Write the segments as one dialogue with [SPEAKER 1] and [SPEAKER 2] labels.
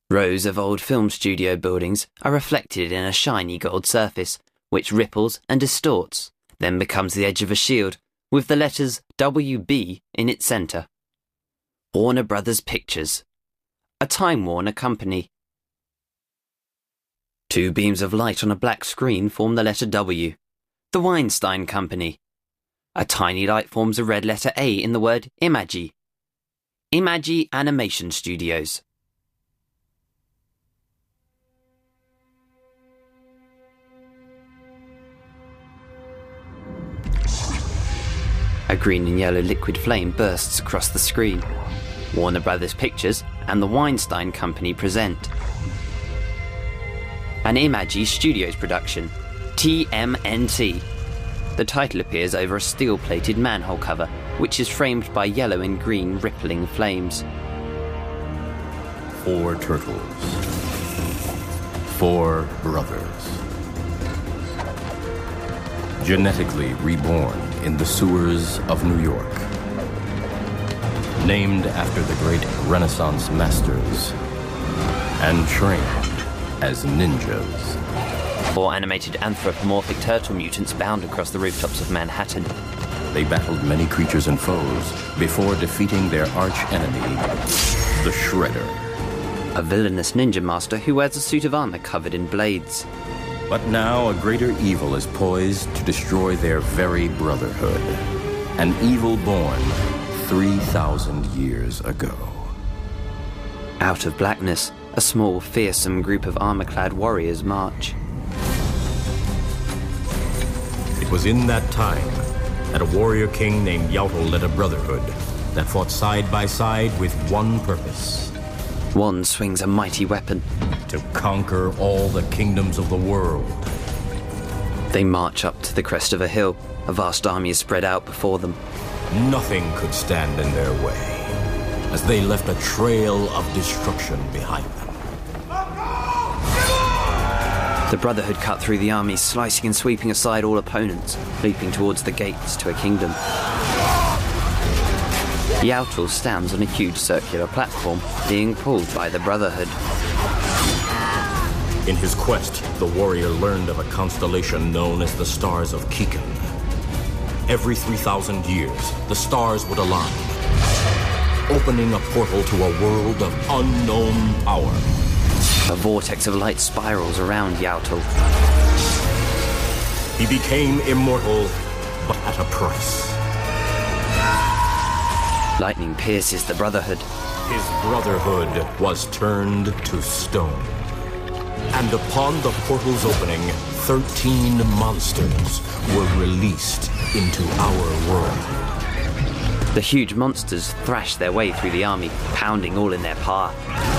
[SPEAKER 1] Rows of old film studio buildings are reflected in a shiny gold surface, which ripples and distorts, then becomes the edge of a shield, with the letters WB in its centre. Warner Brothers Pictures, a Time Warner company. Two beams of light on a black screen form the letter W. The Weinstein Company. A tiny light forms a red letter A in the word Imagi. Imagi Animation Studios. A green and yellow liquid flame bursts across the screen. Warner Brothers Pictures and the Weinstein Company present an Imagi Studios production, TMNT. The title appears over a steel-plated manhole cover, which is framed by yellow and green rippling flames.
[SPEAKER 2] 4 turtles. 4 brothers. Genetically reborn in the sewers of New York. Named after the great Renaissance masters. And trained as ninjas.
[SPEAKER 1] 4 animated anthropomorphic turtle mutants bound across the rooftops of Manhattan.
[SPEAKER 2] They battled many creatures and foes before defeating their arch-enemy, the Shredder.
[SPEAKER 1] A villainous ninja master who wears a suit of armor covered in blades.
[SPEAKER 2] But now a greater evil is poised to destroy their very brotherhood. An evil born 3,000 years ago.
[SPEAKER 1] Out of blackness, a small, fearsome group of armor-clad warriors march.
[SPEAKER 2] It was in that time that a warrior king named Yautl led a brotherhood that fought side by side with one purpose.
[SPEAKER 1] One swings a mighty weapon.
[SPEAKER 2] To conquer all the kingdoms of the world.
[SPEAKER 1] They march up to the crest of a hill. A vast army is spread out before them.
[SPEAKER 2] Nothing could stand in their way, as they left a trail of destruction behind them.
[SPEAKER 1] The Brotherhood cut through the army, slicing and sweeping aside all opponents, leaping towards the gates to a kingdom. Yautl stands on a huge circular platform, being pulled by the Brotherhood.
[SPEAKER 2] In his quest, the warrior learned of a constellation known as the Stars of Kikan. Every 3,000 years, the stars would align, opening a portal to a world of unknown power.
[SPEAKER 1] A vortex of light spirals around Yautl.
[SPEAKER 2] He became immortal, but at a price.
[SPEAKER 1] Lightning pierces the Brotherhood.
[SPEAKER 2] His brotherhood was turned to stone. And upon the portal's opening, 13 monsters were released into our world.
[SPEAKER 1] The huge monsters thrash their way through the army, pounding all in their path.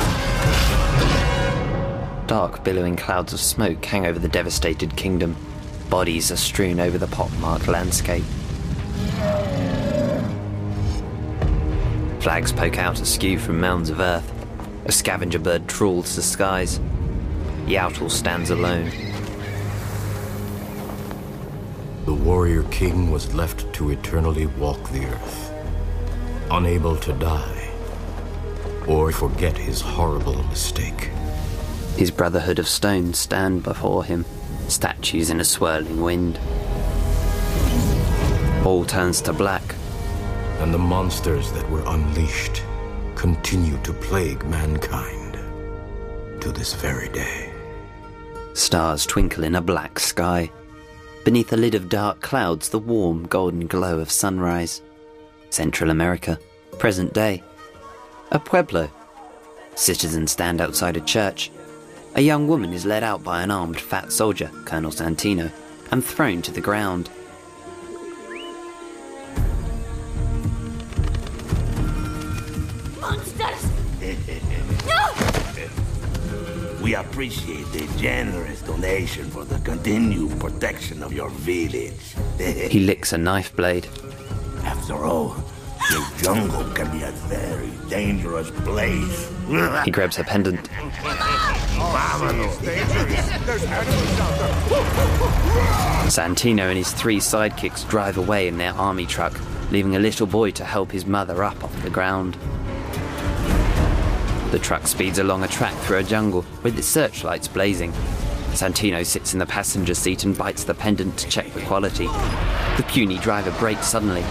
[SPEAKER 1] Dark, billowing clouds of smoke hang over the devastated kingdom. Bodies are strewn over the pockmarked landscape. Flags poke out askew from mounds of earth. A scavenger bird trawls the skies. Yautl stands alone.
[SPEAKER 2] The warrior king was left to eternally walk the earth, unable to die or forget his horrible mistake.
[SPEAKER 1] His brotherhood of stone stand before him, statues in a swirling wind. All turns to black.
[SPEAKER 2] And the monsters that were unleashed continue to plague mankind to this very day.
[SPEAKER 1] Stars twinkle in a black sky. Beneath a lid of dark clouds, the warm golden glow of sunrise. Central America, present day. A pueblo. Citizens stand outside a church. A young woman is led out by an armed fat soldier, Colonel Santino, and thrown to the ground.
[SPEAKER 3] Monsters! No!
[SPEAKER 4] We appreciate the generous donation for the continued protection of your village.
[SPEAKER 1] He licks a knife blade.
[SPEAKER 4] After all, the jungle can be a very dangerous place.
[SPEAKER 1] He grabs her pendant. Santino and his 3 sidekicks drive away in their army truck, leaving a little boy to help his mother up off the ground. The truck speeds along a track through a jungle with its searchlights blazing. Santino sits in the passenger seat and bites the pendant to check the quality. The puny driver brakes suddenly.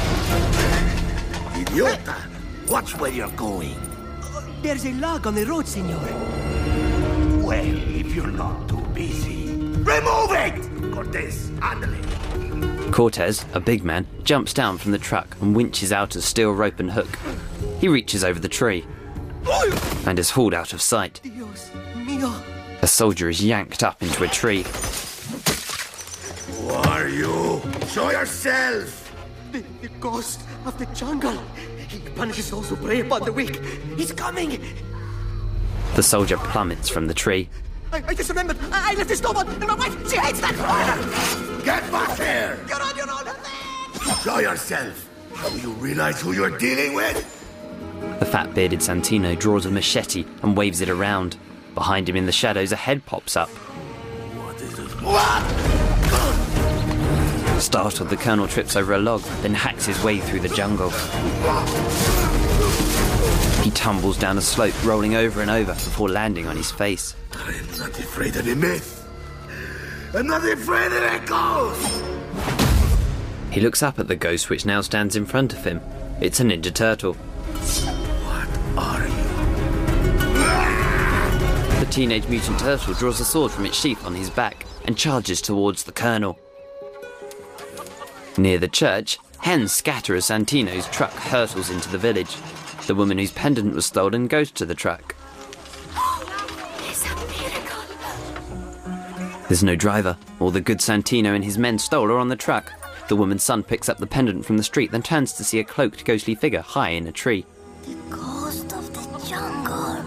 [SPEAKER 4] Idiota! Watch where you're going.
[SPEAKER 5] There's a log on the road, senor.
[SPEAKER 4] Well, if you're not too busy, remove it! Cortez, ándale.
[SPEAKER 1] Cortez, a big man, jumps down from the truck and winches out a steel rope and hook. He reaches over the tree and is hauled out of sight.
[SPEAKER 5] Dios mío.
[SPEAKER 1] A soldier is yanked up into a tree.
[SPEAKER 4] Who are you? Show yourself!
[SPEAKER 5] The ghost of the jungle. He punishes those who prey upon the weak. He's coming.
[SPEAKER 1] The soldier plummets from the tree.
[SPEAKER 5] I just remembered. I left the stove on, and my wife, she hates that.
[SPEAKER 4] Get back here!
[SPEAKER 5] You're on your own.
[SPEAKER 4] Show yourself! Do you realize who you're dealing with?
[SPEAKER 1] The fat-bearded Santino draws a machete and waves it around. Behind him in the shadows, a head pops up.
[SPEAKER 4] What is this? What?
[SPEAKER 1] Startled, the colonel trips over a log, then hacks his way through the jungle. He tumbles down a slope, rolling over and over before landing on his face.
[SPEAKER 4] I'm not afraid of the myth. I'm not afraid of the ghost!
[SPEAKER 1] He looks up at the ghost which now stands in front of him. It's a Ninja Turtle.
[SPEAKER 4] What are you?
[SPEAKER 1] The Teenage Mutant Turtle draws a sword from its sheath on his back and charges towards the colonel. Near the church, hens scatter as Santino's truck hurtles into the village. The woman whose pendant was stolen goes to the truck.
[SPEAKER 3] It's a miracle.
[SPEAKER 1] There's no driver. All the goods Santino and his men stole are on the truck. The woman's son picks up the pendant from the street, then turns to see a cloaked ghostly figure high in a tree.
[SPEAKER 3] The ghost of the jungle.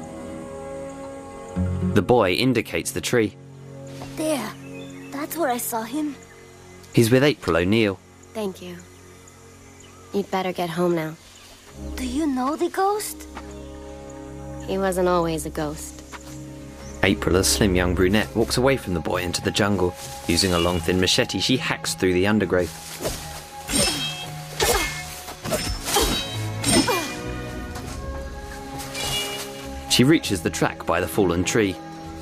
[SPEAKER 1] The boy indicates the tree.
[SPEAKER 3] There. That's where I saw him.
[SPEAKER 1] He's with April O'Neil.
[SPEAKER 6] Thank you. You'd better get home now.
[SPEAKER 3] Do you know the ghost?
[SPEAKER 6] He wasn't always a ghost.
[SPEAKER 1] April, a slim young brunette, walks away from the boy into the jungle. Using a long thin machete, she hacks through the undergrowth. She reaches the track by the fallen tree.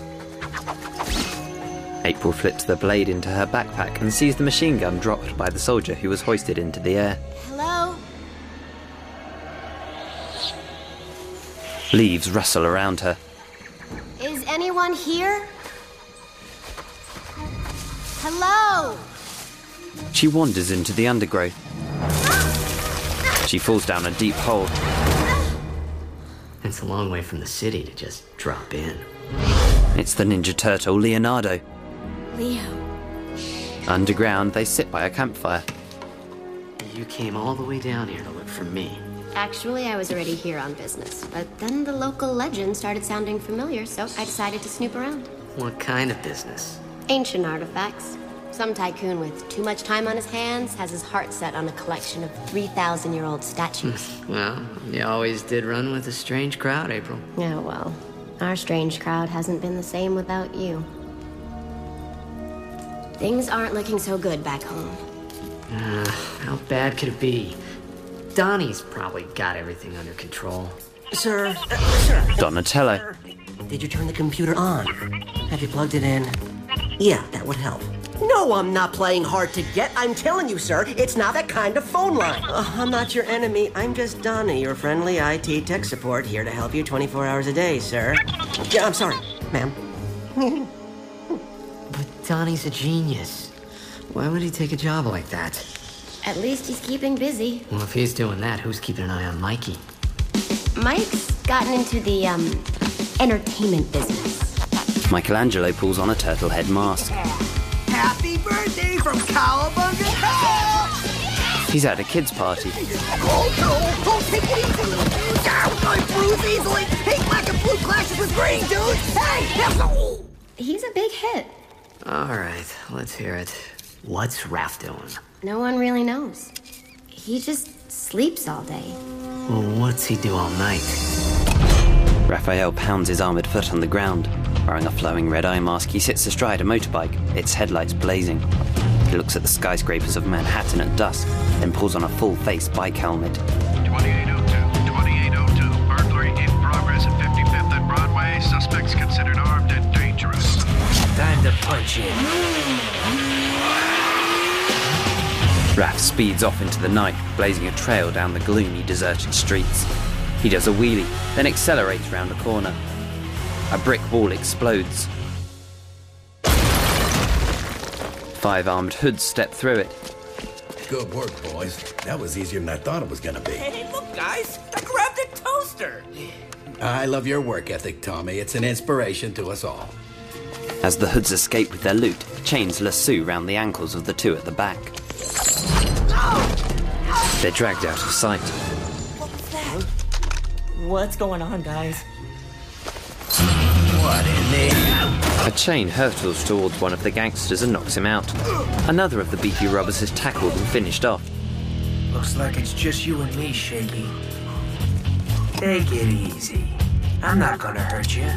[SPEAKER 1] April flips the blade into her backpack and sees the machine gun dropped by the soldier who was hoisted into the air.
[SPEAKER 6] Hello?
[SPEAKER 1] Leaves rustle around her.
[SPEAKER 6] Is anyone here? Hello?
[SPEAKER 1] She wanders into the undergrowth. She falls down a deep hole.
[SPEAKER 7] It's a long way from the city to just drop in.
[SPEAKER 1] It's the Ninja Turtle, Leonardo.
[SPEAKER 6] Leo.
[SPEAKER 1] Underground, they sit by a campfire.
[SPEAKER 7] You came all the way down here to look for me.
[SPEAKER 6] Actually, I was already here on business, but then the local legend started sounding familiar, so I decided to snoop around.
[SPEAKER 7] What kind of business?
[SPEAKER 6] Ancient artifacts. Some tycoon with too much time on his hands has his heart set on a collection of 3,000-year-old statues.
[SPEAKER 7] Well, you always did run with a strange crowd, April.
[SPEAKER 6] Yeah, well, our strange crowd hasn't been the same without you. Things aren't looking so good back home.
[SPEAKER 7] How bad could it be? Donnie's probably got everything under control.
[SPEAKER 5] Sir.
[SPEAKER 1] Donatello.
[SPEAKER 5] Did you turn the computer on? Have you plugged it in? Yeah, that would help. No, I'm not playing hard to get. I'm telling you, sir, it's not that kind of phone line. I'm not your enemy. I'm just Donnie, your friendly IT tech support, here to help you 24 hours a day, sir. Yeah, I'm sorry, ma'am.
[SPEAKER 7] But Donnie's a genius. Why would he take a job like that?
[SPEAKER 6] At least he's keeping busy.
[SPEAKER 7] Well, if he's doing that, who's keeping an eye on Mikey?
[SPEAKER 6] Mike's gotten into the, entertainment business.
[SPEAKER 1] Michelangelo pulls on a turtle head mask.
[SPEAKER 5] Happy birthday from Cowabunga Hell!
[SPEAKER 1] He's at a kid's party.
[SPEAKER 5] Oh, no! Oh, take it easy! I bruise easily! Hey, black and blue clashes with green, dude! Hey!
[SPEAKER 6] He's a big hit.
[SPEAKER 7] All right, let's hear it. What's Raph doing?
[SPEAKER 6] No one really knows. He just sleeps all day.
[SPEAKER 7] Well, what's he do all night?
[SPEAKER 1] Raphael pounds his armoured foot on the ground. Wearing a flowing red eye mask, he sits astride a motorbike, its headlights blazing. He looks at the skyscrapers of Manhattan at dusk, then pulls on a full-face bike helmet.
[SPEAKER 8] 2802, 2802, burglary in progress
[SPEAKER 1] speeds off into the night, blazing a trail down the gloomy, deserted streets. He does a wheelie, then accelerates round a corner. A brick wall explodes. 5 armed hoods step through it.
[SPEAKER 8] Good work, boys. That was easier than I thought it was gonna be.
[SPEAKER 9] Hey, look, guys! I grabbed a toaster!
[SPEAKER 8] I love your work ethic, Tommy. It's an inspiration to us all.
[SPEAKER 1] As the hoods escape with their loot, chains lasso round the ankles of the 2 at the back. They're dragged out of sight.
[SPEAKER 9] What's that? What's going on, guys?
[SPEAKER 8] What in the...
[SPEAKER 1] A chain hurtles towards one of the gangsters and knocks him out. Another of the beefy robbers is tackled and finished off.
[SPEAKER 10] Looks like it's just you and me, Shaky. Take it easy. I'm not gonna hurt you.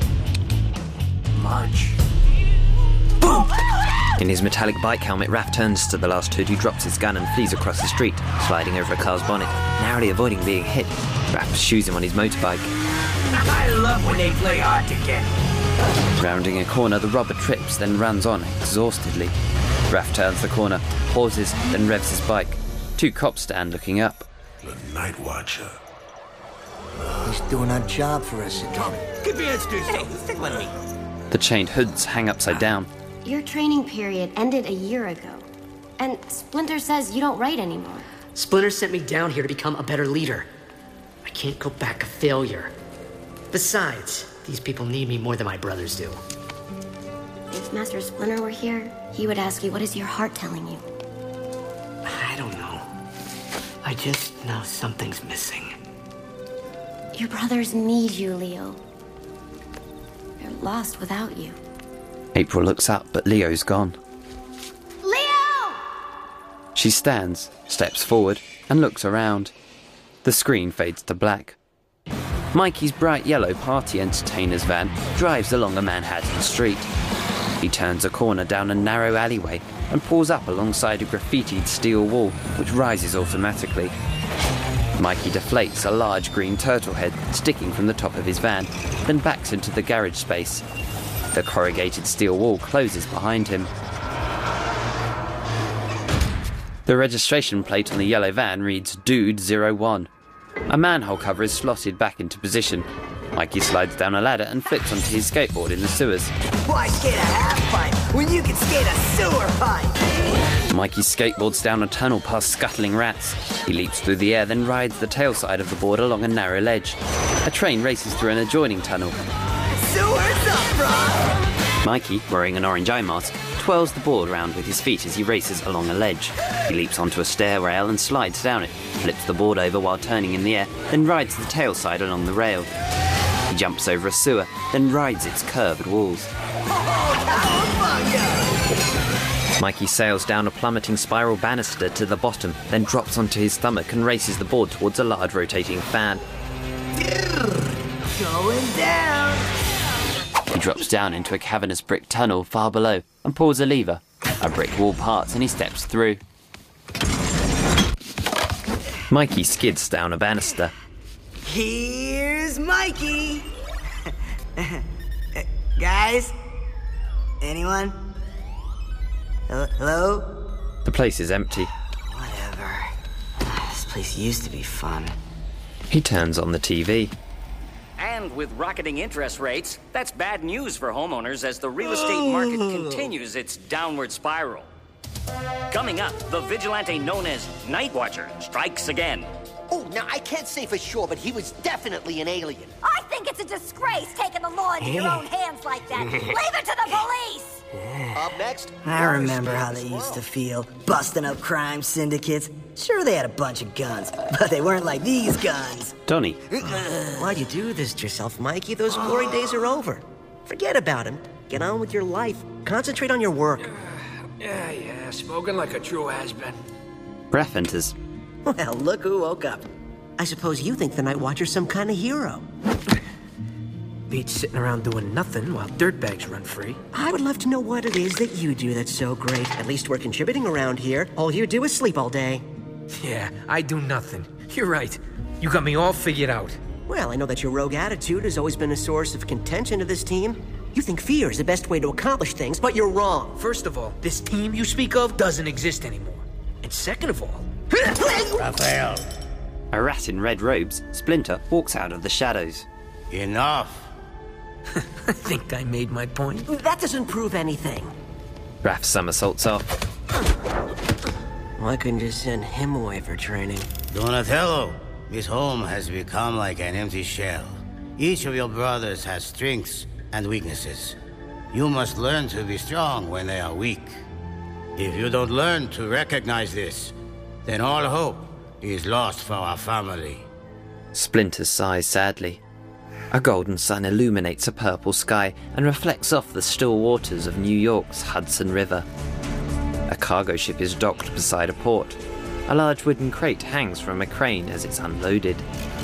[SPEAKER 10] Much. Boom!
[SPEAKER 1] In his metallic bike helmet, Raph turns to the last hood, who drops his gun and flees across the street, sliding over a car's bonnet, narrowly avoiding being hit. Raph pursues him on his motorbike.
[SPEAKER 10] I love when they play hard to get.
[SPEAKER 1] Rounding a corner, the robber trips, then runs on exhaustedly. Raph turns the corner, pauses, then revs his bike. 2 cops stand looking up.
[SPEAKER 4] The Night Watcher.
[SPEAKER 10] He's doing our job for us again.
[SPEAKER 9] Give me excuse. Hey, stick with me.
[SPEAKER 1] The chained hoods hang upside down.
[SPEAKER 6] Your training period ended a year ago. And Splinter says you don't write anymore.
[SPEAKER 7] Splinter sent me down here to become a better leader. I can't go back a failure. Besides, these people need me more than my brothers do.
[SPEAKER 6] If Master Splinter were here, he would ask you, what is your heart telling you?
[SPEAKER 7] I don't know. I just know something's missing.
[SPEAKER 6] Your brothers need you, Leo. They're lost without you.
[SPEAKER 1] April looks up, but Leo's gone.
[SPEAKER 3] Leo!
[SPEAKER 1] She stands, steps forward, and looks around. The screen fades to black. Mikey's bright yellow party entertainer's van drives along a Manhattan street. He turns a corner down a narrow alleyway and pulls up alongside a graffitied steel wall, which rises automatically. Mikey deflates a large green turtle head sticking from the top of his van, then backs into the garage space. The corrugated steel wall closes behind him. The registration plate on the yellow van reads Dude 01. A manhole cover is slotted back into position. Mikey slides down a ladder and flips onto his skateboard in the sewers.
[SPEAKER 10] Why skate a half pipe when you can skate a sewer pipe?
[SPEAKER 1] Mikey skateboards down a tunnel past scuttling rats. He leaps through the air, then rides the tail side of the board along a narrow ledge. A train races through an adjoining tunnel.
[SPEAKER 10] Sewers up, bro!
[SPEAKER 1] Mikey, wearing an orange eye mask, twirls the board round with his feet as he races along a ledge. He leaps onto a stair rail and slides down it, flips the board over while turning in the air, then rides the tail side along the rail. He jumps over a sewer, then rides its curved walls. Mikey sails down a plummeting spiral banister to the bottom, then drops onto his stomach and races the board towards a large rotating fan.
[SPEAKER 10] Going down!
[SPEAKER 1] He drops down into a cavernous brick tunnel far below and pulls a lever. A brick wall parts and he steps through. Mikey skids down a banister.
[SPEAKER 10] Here's Mikey! Guys? Anyone? Hello?
[SPEAKER 1] The place is empty.
[SPEAKER 10] Whatever. This place used to be fun.
[SPEAKER 1] He turns on the TV.
[SPEAKER 11] And with rocketing interest rates, that's bad news for homeowners as the real estate market continues its downward spiral. Coming up, the vigilante known as Night Watcher strikes again.
[SPEAKER 12] Oh, now, I can't say for sure, but he was definitely an alien.
[SPEAKER 3] I think it's a disgrace taking the law into your own hands like that. Leave it to the police!
[SPEAKER 12] Up next...
[SPEAKER 10] I remember how they used to feel, busting up crime syndicates. Sure, they had a bunch of guns, but they weren't like these guns.
[SPEAKER 1] Donnie.
[SPEAKER 5] Why'd you do this to yourself, Mikey? Those glory days are over. Forget about him. Get on with your life. Concentrate on your work.
[SPEAKER 10] Yeah, smoking like a true has-been.
[SPEAKER 1] Raph enters.
[SPEAKER 5] Well, look who woke up. I suppose you think the Night Watcher's some kind of hero.
[SPEAKER 10] Beats sitting around doing nothing while dirtbags run free.
[SPEAKER 5] I would love to know what it is that you do that's so great. At least we're contributing around here. All you do is sleep all day.
[SPEAKER 10] Yeah, I do nothing. You're right. You got me all figured out.
[SPEAKER 5] Well, I know that your rogue attitude has always been a source of contention to this team. You think fear is the best way to accomplish things, but you're wrong.
[SPEAKER 10] First of all, this team you speak of doesn't exist anymore.
[SPEAKER 13] And second of all...
[SPEAKER 14] Raphael.
[SPEAKER 1] A rat in red robes, Splinter walks out of the shadows.
[SPEAKER 14] Enough.
[SPEAKER 13] I think I made my point.
[SPEAKER 5] That doesn't prove anything.
[SPEAKER 1] Raph somersaults off.
[SPEAKER 5] Why couldn't you send him away for training?
[SPEAKER 14] Donatello, this home has become like an empty shell. Each of your brothers has strengths and weaknesses. You must learn to be strong when they are weak. If you don't learn to recognize this, then all hope is lost for our family.
[SPEAKER 1] Splinter sighs sadly. A golden sun illuminates a purple sky and reflects off the still waters of New York's Hudson River. A cargo ship is docked beside a port. A large wooden crate hangs from a crane as it's unloaded.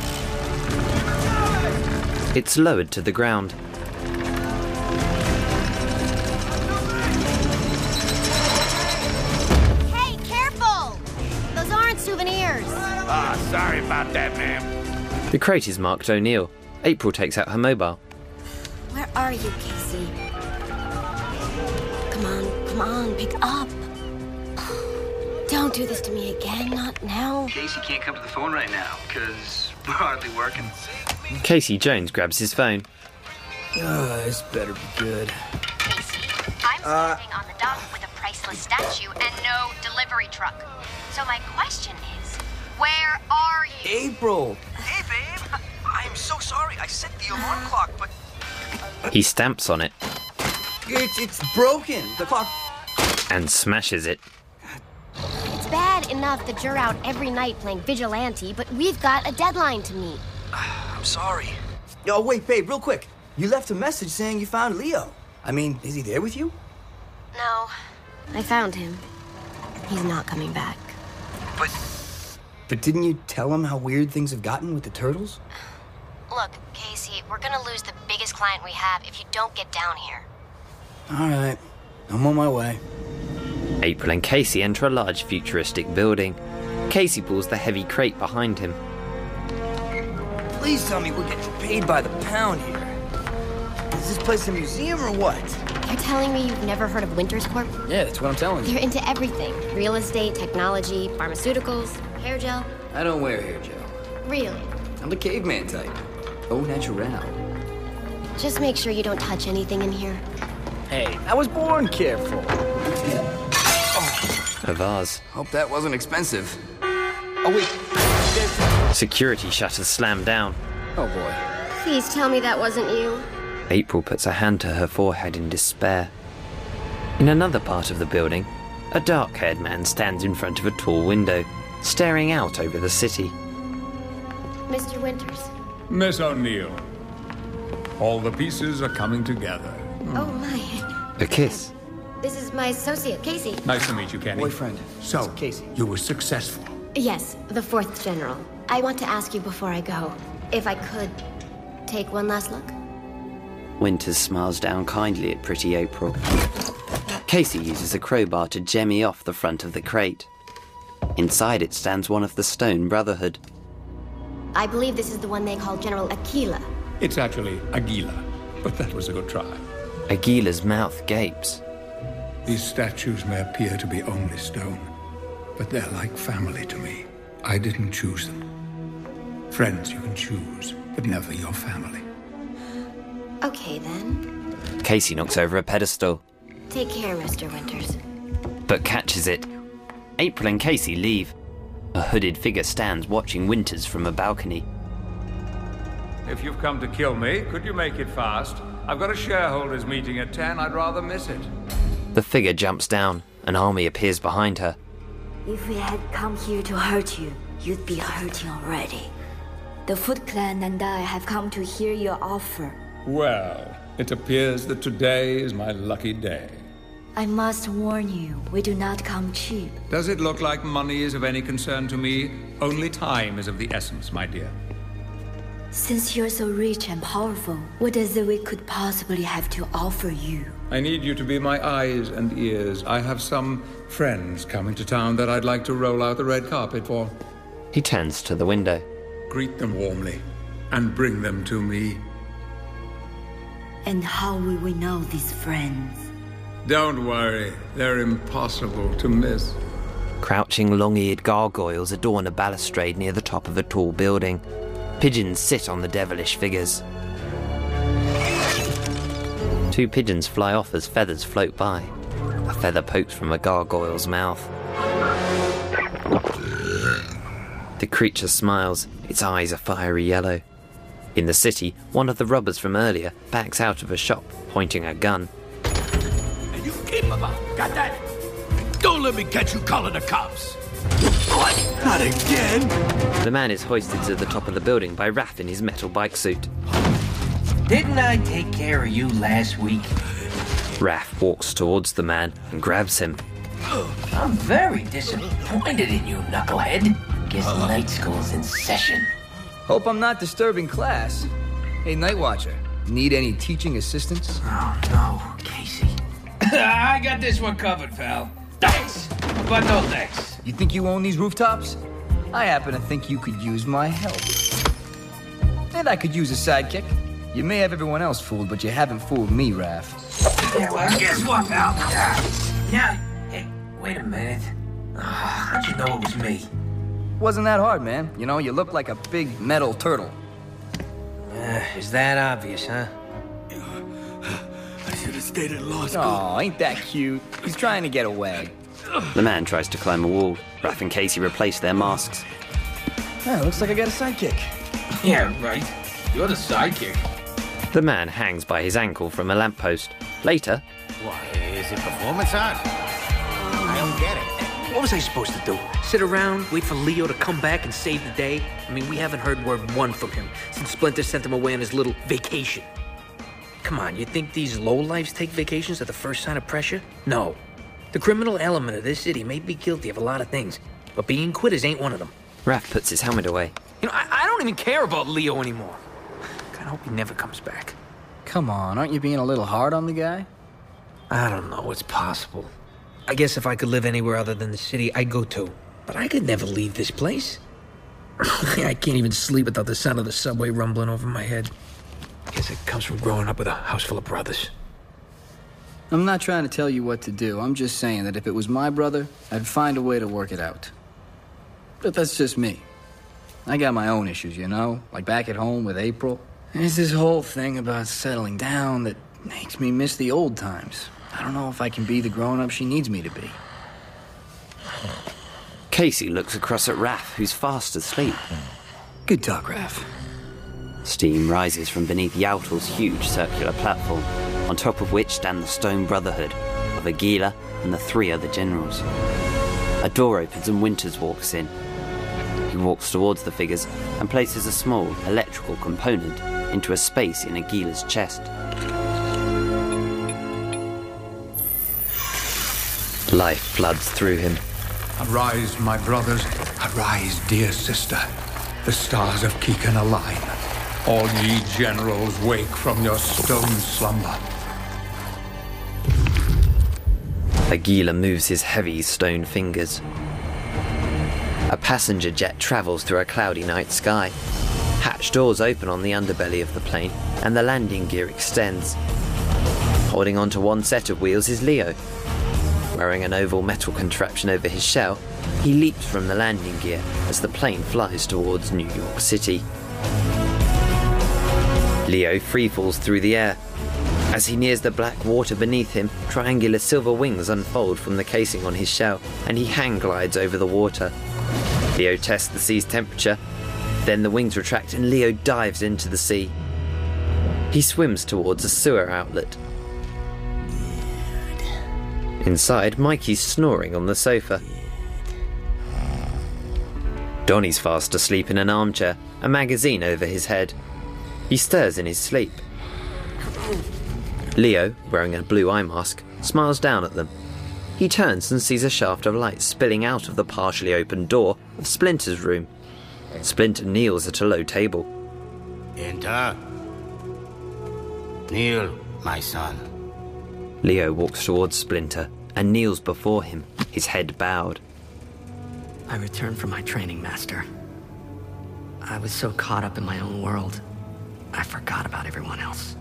[SPEAKER 1] It's lowered to the ground.
[SPEAKER 6] Hey, careful! Those aren't souvenirs.
[SPEAKER 4] Sorry about that, ma'am.
[SPEAKER 1] The crate is marked O'Neill. April takes out her mobile.
[SPEAKER 6] Where are you, Casey? Come on, pick up. Don't do this to me again, not now.
[SPEAKER 15] Casey can't come to the phone right now, because we're hardly working.
[SPEAKER 1] Casey Jones grabs his phone.
[SPEAKER 13] This better be good.
[SPEAKER 16] Casey, I'm standing on the dock with a priceless statue and no delivery truck. So my question is, where are you?
[SPEAKER 13] April!
[SPEAKER 15] Hey, babe! I'm so sorry. I set the alarm clock, but...
[SPEAKER 1] He stamps on it.
[SPEAKER 13] It's broken. The clock...
[SPEAKER 1] And smashes it.
[SPEAKER 6] It's bad enough that you're out every night playing vigilante, but we've got a deadline to meet.
[SPEAKER 15] I'm sorry.
[SPEAKER 13] Oh, wait, babe, real quick. You left a message saying you found Leo. I mean, is he there with you?
[SPEAKER 6] No. I found him. He's not coming back.
[SPEAKER 13] But didn't you tell him how weird things have gotten with the turtles?
[SPEAKER 6] Look, Casey, we're gonna lose the biggest client we have if you don't get down here.
[SPEAKER 13] All right. I'm on my way.
[SPEAKER 1] April and Casey enter a large futuristic building. Casey pulls the heavy crate behind him.
[SPEAKER 13] Please tell me we're getting paid by the pound here. Is this place a museum or what?
[SPEAKER 6] You're telling me you've never heard of Winters Corp?
[SPEAKER 13] Yeah, that's what I'm telling you.
[SPEAKER 6] They're into everything. Real estate, technology, pharmaceuticals, hair gel.
[SPEAKER 13] I don't wear hair gel.
[SPEAKER 6] Really?
[SPEAKER 13] I'm the caveman type. Au natural.
[SPEAKER 6] Just make sure you don't touch anything in here.
[SPEAKER 13] Hey, I was born careful.
[SPEAKER 1] A vase.
[SPEAKER 13] Hope that wasn't expensive. Oh, wait.
[SPEAKER 1] Security shutters slam down.
[SPEAKER 13] Oh, boy.
[SPEAKER 6] Please tell me that wasn't you.
[SPEAKER 1] April puts a hand to her forehead in despair. In another part of the building, a dark-haired man stands in front of a tall window, staring out over the city.
[SPEAKER 6] Mr. Winters.
[SPEAKER 17] Miss O'Neill, all the pieces are coming together.
[SPEAKER 6] Oh, my.
[SPEAKER 1] A kiss.
[SPEAKER 6] This is my associate, Casey.
[SPEAKER 17] Nice to meet you, Kenny.
[SPEAKER 13] Boyfriend.
[SPEAKER 17] So,
[SPEAKER 13] Casey.
[SPEAKER 17] You were successful.
[SPEAKER 6] Yes, the 4th General. I want to ask you before I go, if I could take one last look?
[SPEAKER 1] Winters smiles down kindly at pretty April. Casey uses a crowbar to jemmy off the front of the crate. Inside it stands one of the Stone Brotherhood.
[SPEAKER 6] I believe this is the one they call General Aquila.
[SPEAKER 17] It's actually Aguila, but that was a good try.
[SPEAKER 1] Aguila's mouth gapes.
[SPEAKER 17] These statues may appear to be only stone, but they're like family to me. I didn't choose them. Friends you can choose, but never your family.
[SPEAKER 6] Okay, then.
[SPEAKER 1] Casey knocks over a pedestal,
[SPEAKER 6] Take care, Mr. Winters.
[SPEAKER 1] but catches it. April and Casey leave. A hooded figure stands watching Winters from a balcony.
[SPEAKER 17] If you've come to kill me, could you make it fast? I've got a shareholders meeting at 10. I'd rather miss it.
[SPEAKER 1] The figure jumps down. An army appears behind her.
[SPEAKER 18] If we had come here to hurt you, you'd be hurting already. The Foot Clan and I have come to hear your offer.
[SPEAKER 17] Well, it appears that today is my lucky day.
[SPEAKER 18] I must warn you, we do not come cheap.
[SPEAKER 17] Does it look like money is of any concern to me? Only time is of the essence, my dear.
[SPEAKER 18] Since you're so rich and powerful, what is it we could possibly have to offer you?
[SPEAKER 17] I need you to be my eyes and ears. I have some friends coming to town that I'd like to roll out the red carpet for.
[SPEAKER 1] He turns to the window.
[SPEAKER 17] Greet them warmly and bring them to me.
[SPEAKER 18] And how will we know these friends?
[SPEAKER 17] Don't worry, they're impossible to miss.
[SPEAKER 1] Crouching, long-eared gargoyles adorn a balustrade near the top of a tall building. Pigeons sit on the devilish figures. 2 pigeons fly off as feathers float by. A feather pokes from a gargoyle's mouth. The creature smiles, its eyes are fiery yellow. In the city, one of the robbers from earlier backs out of a shop, pointing a gun.
[SPEAKER 4] And you keep them up, got that? Don't let me catch you calling the cops. What? Not again.
[SPEAKER 1] The man is hoisted to the top of the building by Raph in his metal bike suit.
[SPEAKER 19] Didn't I take care of you last week?
[SPEAKER 1] Raph walks towards the man and grabs him.
[SPEAKER 19] I'm very disappointed in you, knucklehead. Guess night school's in session.
[SPEAKER 13] Hope I'm not disturbing class. Hey, Night Watcher, need any teaching assistance?
[SPEAKER 19] Oh, no, Casey. I got this one covered, pal. Thanks, but no thanks.
[SPEAKER 13] You think you own these rooftops? I happen to think you could use my help. And I could use a sidekick. You may have everyone else fooled, but you haven't fooled me, Raph.
[SPEAKER 19] Yeah, well, guess what, pal? Now, hey, wait a minute. How'd you know it was me?
[SPEAKER 13] Wasn't that hard, man. You know, you look like a big metal turtle.
[SPEAKER 19] Is that obvious, huh?
[SPEAKER 4] I should have stayed in law school.
[SPEAKER 13] Oh, ain't that cute? He's trying to get away.
[SPEAKER 1] The man tries to climb a wall. Raph and Casey replace their masks.
[SPEAKER 13] Oh, looks like I got a sidekick.
[SPEAKER 19] Yeah, right. You're the sidekick.
[SPEAKER 1] The man hangs by his ankle from a lamppost. Later...
[SPEAKER 14] Why, is it performance art? I don't get it.
[SPEAKER 7] What was I supposed to do? Sit around, wait for Leo to come back and save the day? I mean, we haven't heard word one from him since Splinter sent him away on his little vacation. Come on, you think these lowlifes take vacations at the first sign of pressure? No. The criminal element of this city may be guilty of a lot of things, but being quitters ain't one of them.
[SPEAKER 1] Raph puts his helmet away.
[SPEAKER 7] You know, I don't even care about Leo anymore. God, I hope he never comes back.
[SPEAKER 13] Come on, aren't you being a little hard on the guy?
[SPEAKER 7] I don't know, it's possible. I guess if I could live anywhere other than the city, I'd go too. But I could never leave this place. I can't even sleep without the sound of the subway rumbling over my head. Guess it comes from growing up with a house full of brothers.
[SPEAKER 13] I'm not trying to tell you what to do. I'm just saying that if it was my brother, I'd find a way to work it out. But that's just me. I got my own issues, you know? Like back at home with April. There's this whole thing about settling down that makes me miss the old times. I don't know if I can be the grown-up she needs me to be.
[SPEAKER 1] Casey looks across at Raph, who's fast asleep.
[SPEAKER 13] Good talk, Raph.
[SPEAKER 1] Steam rises from beneath Yautl's huge circular platform, on top of which stand the Stone Brotherhood of Agila and the 3 other generals. A door opens and Winters walks in. He walks towards the figures and places a small electrical component into a space in Agila's chest. Life floods through him.
[SPEAKER 17] Arise, my brothers. Arise, dear sister. The stars of Keegan align. All ye generals wake from your stone slumber.
[SPEAKER 1] Agila moves his heavy stone fingers. A passenger jet travels through a cloudy night sky. Hatch doors open on the underbelly of the plane, and the landing gear extends. Holding onto one set of wheels is Leo. Wearing an oval metal contraption over his shell, he leaps from the landing gear as the plane flies towards New York City. Leo freefalls through the air. As he nears the black water beneath him, triangular silver wings unfold from the casing on his shell, and he hang glides over the water. Leo tests the sea's temperature. Then the wings retract and Leo dives into the sea. He swims towards a sewer outlet. Inside, Mikey's snoring on the sofa. Donnie's fast asleep in an armchair, a magazine over his head. He stirs in his sleep. Leo, wearing a blue eye mask, smiles down at them. He turns and sees a shaft of light spilling out of the partially open door of Splinter's room. Splinter kneels at a low table.
[SPEAKER 14] Enter. Kneel, my son.
[SPEAKER 1] Leo walks towards Splinter and kneels before him, his head bowed.
[SPEAKER 7] I returned from my training, Master. I was so caught up in my own world, I forgot about everyone else.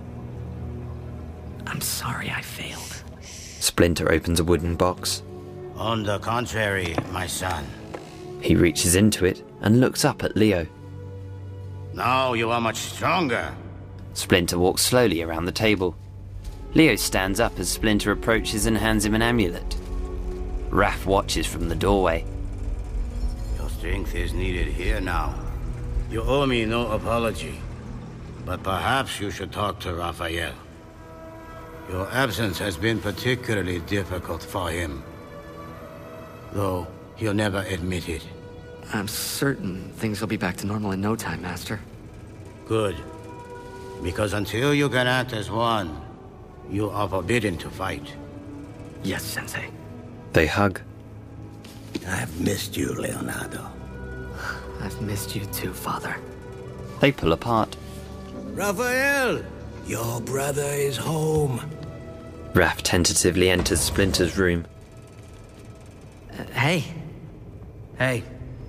[SPEAKER 7] I'm sorry I failed.
[SPEAKER 1] Splinter opens a wooden box.
[SPEAKER 14] On the contrary, my son.
[SPEAKER 1] He reaches into it and looks up at Leo.
[SPEAKER 14] Now you are much stronger.
[SPEAKER 1] Splinter walks slowly around the table. Leo stands up as Splinter approaches and hands him an amulet. Raph watches from the doorway.
[SPEAKER 14] Your strength is needed here now. You owe me no apology. But perhaps you should talk to Raphael. Your absence has been particularly difficult for him. Though he'll never admit it.
[SPEAKER 20] I'm certain things will be back to normal in no time, Master.
[SPEAKER 14] Good. Because until you can act as one, you are forbidden to fight.
[SPEAKER 20] Yes, Sensei.
[SPEAKER 1] They hug.
[SPEAKER 4] I've missed you, Leonardo.
[SPEAKER 20] I've missed you too, Father.
[SPEAKER 1] They pull apart.
[SPEAKER 4] Raphael! Your brother is home.
[SPEAKER 1] Raph tentatively enters Splinter's room.
[SPEAKER 7] Hey. Hey.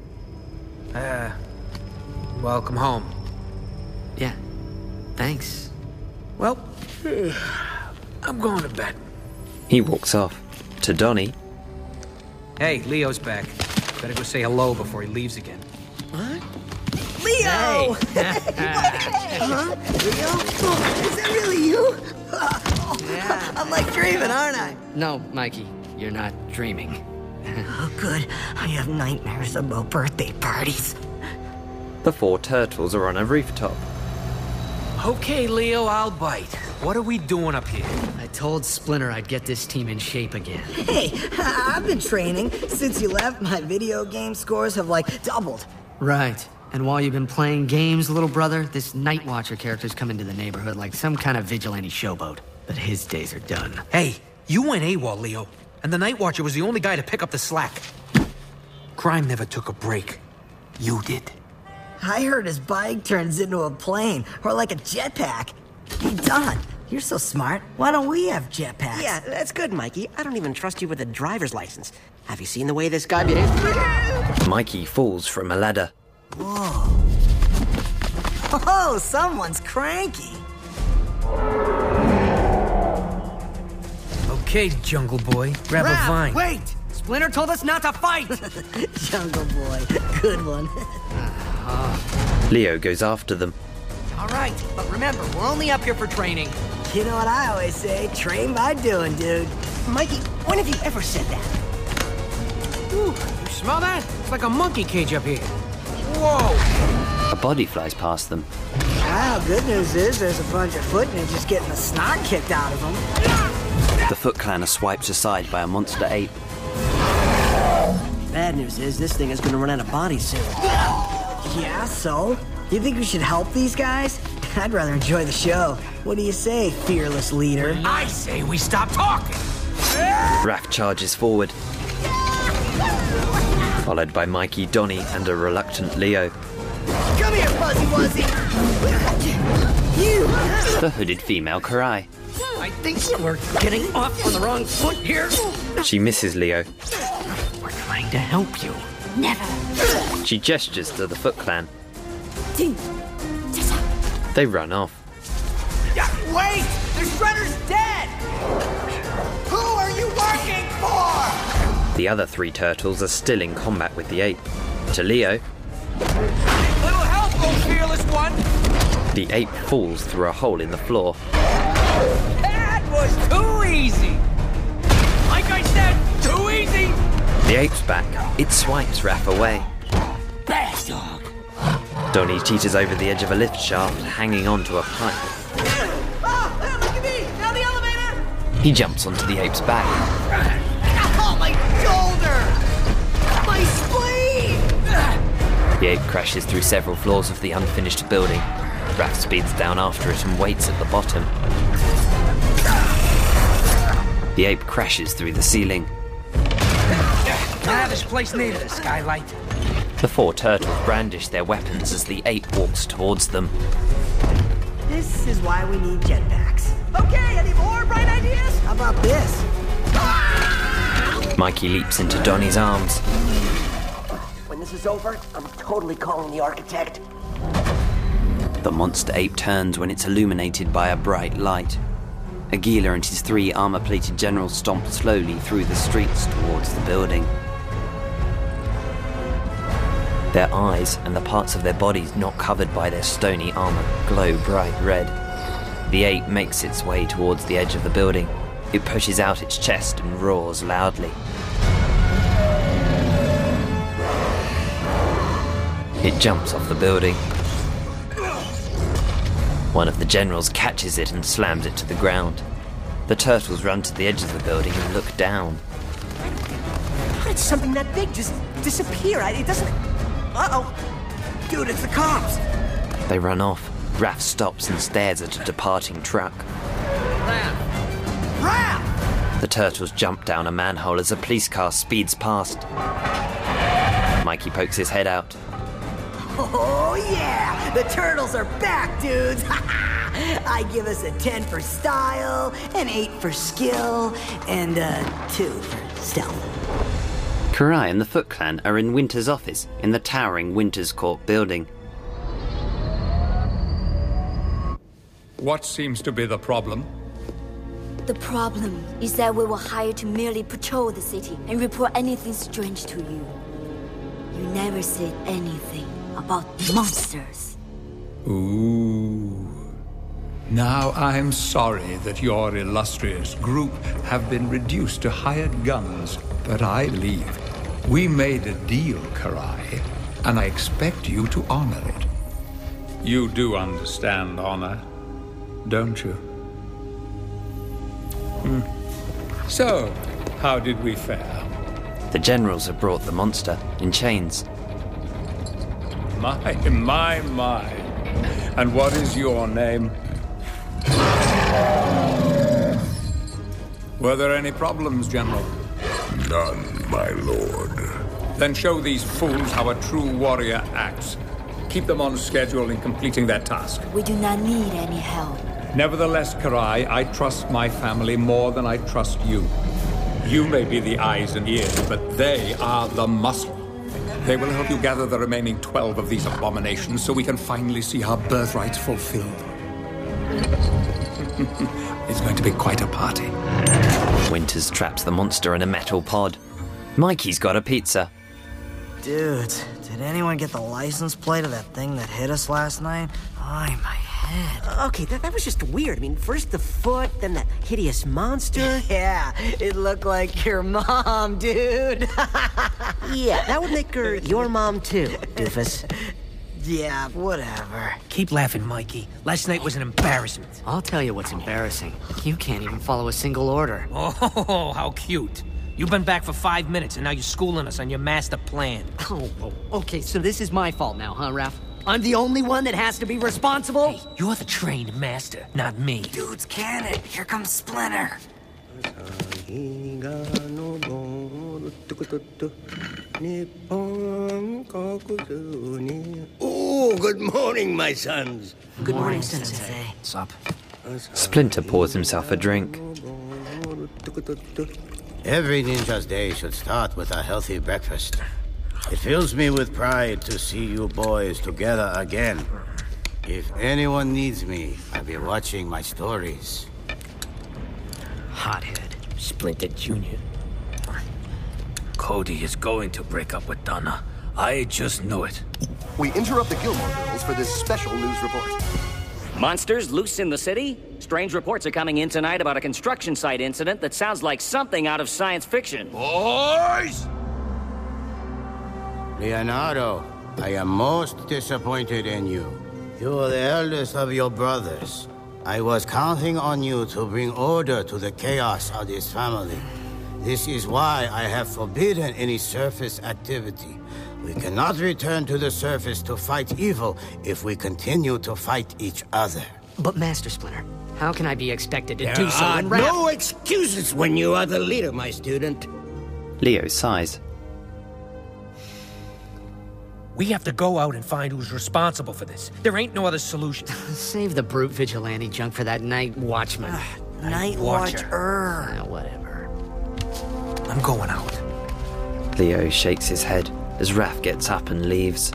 [SPEAKER 7] Welcome home.
[SPEAKER 20] Yeah. Thanks.
[SPEAKER 7] Well, I'm going to bed.
[SPEAKER 1] He walks off. To Donnie.
[SPEAKER 7] Hey, Leo's back. Better go say hello before he leaves again.
[SPEAKER 10] What? Leo! Huh? Leo? Is that really you? Yeah. I'm like dreaming, aren't I?
[SPEAKER 20] No, Mikey, you're not dreaming.
[SPEAKER 10] Oh, good. I have nightmares about birthday parties.
[SPEAKER 1] The 4 turtles are on a rooftop.
[SPEAKER 7] Okay, Leo, I'll bite. What are we doing up here?
[SPEAKER 20] I told Splinter I'd get this team in shape again.
[SPEAKER 10] Hey, I've been training. Since you left, my video game scores have, doubled.
[SPEAKER 20] Right. And while you've been playing games, little brother, this Night Watcher character's come into the neighborhood like some kind of vigilante showboat. But his days are done.
[SPEAKER 7] Hey, you went AWOL, Leo. And the Night Watcher was the only guy to pick up the slack. Crime never took a break. You did.
[SPEAKER 10] I heard his bike turns into a plane, or like a jetpack. Hey, Don, you're so smart. Why don't we have jetpacks?
[SPEAKER 5] Yeah, that's good, Mikey. I don't even trust you with a driver's license. Have you seen the way this guy behaves?
[SPEAKER 1] Mikey falls from a ladder.
[SPEAKER 10] Whoa. Oh, someone's cranky.
[SPEAKER 7] Okay, Jungle Boy, grab a vine.
[SPEAKER 10] Wait!
[SPEAKER 20] Splinter told us not to fight!
[SPEAKER 10] Jungle Boy, good one.
[SPEAKER 1] Leo goes after them.
[SPEAKER 20] All right, but remember, we're only up here for training.
[SPEAKER 10] You know what I always say, train by doing, dude.
[SPEAKER 5] Mikey, when have you ever said that?
[SPEAKER 7] Ooh, you smell that? It's like a monkey cage up here. Whoa!
[SPEAKER 1] A body flies past them.
[SPEAKER 10] Wow, good news is there's a bunch of foot ninjas getting the snot kicked out of them.
[SPEAKER 1] The Foot Clan are swiped aside by a monster ape.
[SPEAKER 5] Bad news is this thing is going to run out of bodies soon.
[SPEAKER 10] Yeah, so? You think we should help these guys? I'd rather enjoy the show. What do you say, fearless leader?
[SPEAKER 7] I say we stop talking!
[SPEAKER 1] Raph charges forward. Followed by Mikey, Donnie, and a reluctant Leo.
[SPEAKER 10] Come here, Fuzzy Wuzzy! You!
[SPEAKER 1] The hooded female Karai.
[SPEAKER 20] I think we're getting off on the wrong foot here.
[SPEAKER 1] She misses Leo.
[SPEAKER 20] We're trying to help you.
[SPEAKER 3] Never.
[SPEAKER 1] She gestures to the Foot Clan. They run off.
[SPEAKER 15] Wait! The Shredder's dead! Who are you working for?
[SPEAKER 1] The other 3 turtles are still in combat with the ape. To Leo,
[SPEAKER 15] Little help, oh fearless one!
[SPEAKER 1] the ape falls through a hole in the floor.
[SPEAKER 15] That was too easy! Like I said, too easy!
[SPEAKER 1] The ape's back. It swipes Raph away.
[SPEAKER 15] Bash dog!
[SPEAKER 1] Donnie teeters over the edge of a lift shaft, hanging onto a pipe.
[SPEAKER 15] Oh, look at me! Down the elevator!
[SPEAKER 1] He jumps onto the ape's back.
[SPEAKER 15] Oh, my shoulder! My spleen!
[SPEAKER 1] The ape crashes through several floors of the unfinished building. Raph speeds down after it and waits at the bottom. The ape crashes through the ceiling.
[SPEAKER 7] This place needed a skylight.
[SPEAKER 1] The 4 turtles brandish their weapons as the ape walks towards them.
[SPEAKER 10] This is why we need jetpacks.
[SPEAKER 15] Okay, any more bright ideas?
[SPEAKER 10] How about this?
[SPEAKER 1] Mikey leaps into Donnie's arms.
[SPEAKER 5] When this is over, I'm totally calling the architect.
[SPEAKER 1] The monster ape turns when it's illuminated by a bright light. Aguila and his 3 armor-plated generals stomp slowly through the streets towards the building. Their eyes and the parts of their bodies not covered by their stony armor glow bright red. The ape makes its way towards the edge of the building. It pushes out its chest and roars loudly. It jumps off the building. One of the generals catches it and slams it to the ground. The turtles run to the edge of the building and look down.
[SPEAKER 5] How did something that big just disappear? It doesn't... Uh-oh. Dude, it's the cops.
[SPEAKER 1] They run off. Raph stops and stares at a departing truck.
[SPEAKER 5] Raph!
[SPEAKER 1] The turtles jump down a manhole as a police car speeds past. Mikey pokes his head out.
[SPEAKER 10] Oh, yeah! The turtles are back, dudes! I give us a 10 for style, an 8 for skill, and a 2 for stealth.
[SPEAKER 1] Karai and the Foot Clan are in Winter's office in the towering Winter's Court building.
[SPEAKER 17] What seems to be the problem?
[SPEAKER 18] The problem is that we were hired to merely patrol the city and report anything strange to you. You never said anything about monsters.
[SPEAKER 17] Ooh. Now I'm sorry that your illustrious group have been reduced to hired guns, but I believe we made a deal, Karai, and I expect you to honor it. You do understand honor, don't you? So, how did we fare?
[SPEAKER 1] The generals have brought the monster in chains.
[SPEAKER 17] My. And what is your name? Were there any problems, General?
[SPEAKER 4] None, my lord.
[SPEAKER 17] Then show these fools how a true warrior acts. Keep them on schedule in completing their task.
[SPEAKER 18] We do not need any help.
[SPEAKER 17] Nevertheless, Karai, I trust my family more than I trust you. You may be the eyes and ears, but they are the muscle. They will help you gather the remaining 12 of these abominations so we can finally see our birthrights fulfilled. It's going to be quite a party.
[SPEAKER 1] Winters traps the monster in a metal pod. Mikey's got a pizza.
[SPEAKER 10] Dudes, did anyone get the license plate of that thing that hit us last night? Oh, my head.
[SPEAKER 5] Okay, that was just weird. I mean, first the foot, then that hideous monster.
[SPEAKER 10] Yeah, it looked like your mom, dude.
[SPEAKER 5] Yeah, that would make her your mom too, doofus.
[SPEAKER 10] Yeah, whatever.
[SPEAKER 15] Keep laughing, Mikey. Last night was an embarrassment.
[SPEAKER 20] I'll tell you what's embarrassing. You can't even follow a single order.
[SPEAKER 15] Oh, how cute. You've been back for 5 minutes, and now you're schooling us on your master plan.
[SPEAKER 20] Oh, okay, so this is my fault now, huh, Raph? I'm the only one that has to be responsible?
[SPEAKER 15] Hey, you're the trained master, not me.
[SPEAKER 10] Dudes, can it? Here comes Splinter.
[SPEAKER 12] Oh, good morning, my sons.
[SPEAKER 10] Good morning, Sensei.
[SPEAKER 15] What's up?
[SPEAKER 1] Splinter pours himself a drink.
[SPEAKER 14] Every ninja's day should start with a healthy breakfast. It fills me with pride to see you boys together again. If anyone needs me, I'll be watching my stories.
[SPEAKER 15] Hothead, Splinter Jr. Cody is going to break up with Donna. I just know it.
[SPEAKER 21] We interrupt the Gilmore Girls for this special news report.
[SPEAKER 11] Monsters loose in the city? Strange reports are coming in tonight about a construction site incident that sounds like something out of science fiction.
[SPEAKER 14] Boys! Leonardo, I am most disappointed in you. You are the eldest of your brothers. I was counting on you to bring order to the chaos of this family. This is why I have forbidden any surface activity. We cannot return to the surface to fight evil if we continue to fight each other.
[SPEAKER 20] But Master Splinter, how can I be expected to
[SPEAKER 12] There
[SPEAKER 20] do so
[SPEAKER 12] are
[SPEAKER 20] when Raph...
[SPEAKER 12] no excuses when you are the leader, my student.
[SPEAKER 1] Leo sighs.
[SPEAKER 15] We have to go out and find who's responsible for this. There ain't no other solution.
[SPEAKER 20] Save the brute vigilante junk for that night watchman.
[SPEAKER 10] Night Watcher.
[SPEAKER 20] Whatever.
[SPEAKER 15] I'm going out.
[SPEAKER 1] Leo shakes his head as Raph gets up and leaves.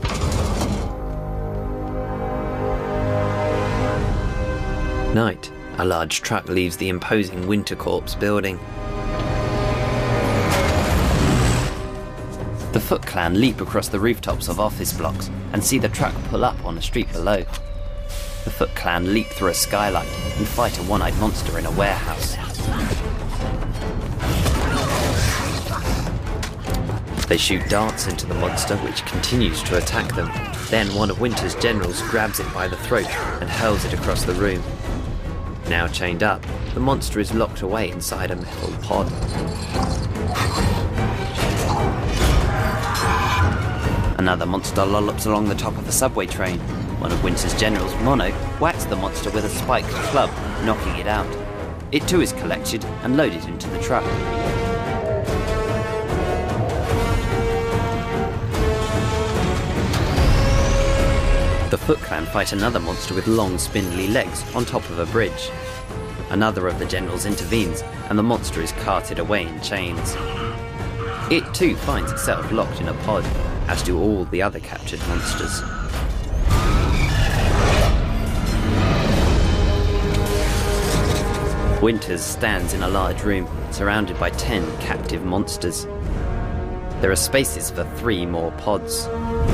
[SPEAKER 1] Night A large truck leaves the imposing Winter Corps building. The Foot Clan leap across the rooftops of office blocks and see the truck pull up on a street below. The Foot Clan leap through a skylight and fight a one-eyed monster in a warehouse. They shoot darts into the monster, which continues to attack them. Then one of Winter's generals grabs it by the throat and hurls it across the room. Now chained up, the monster is locked away inside a metal pod. Another monster lollops along the top of a subway train. One of Winter's generals, Mono, whacks the monster with a spiked club, knocking it out. It too is collected and loaded into the truck. The Foot Clan fight another monster with long, spindly legs on top of a bridge. Another of the generals intervenes, and the monster is carted away in chains. It too finds itself locked in a pod, as do all the other captured monsters. Winters stands in a large room, surrounded by 10 captive monsters. There are spaces for 3 more pods.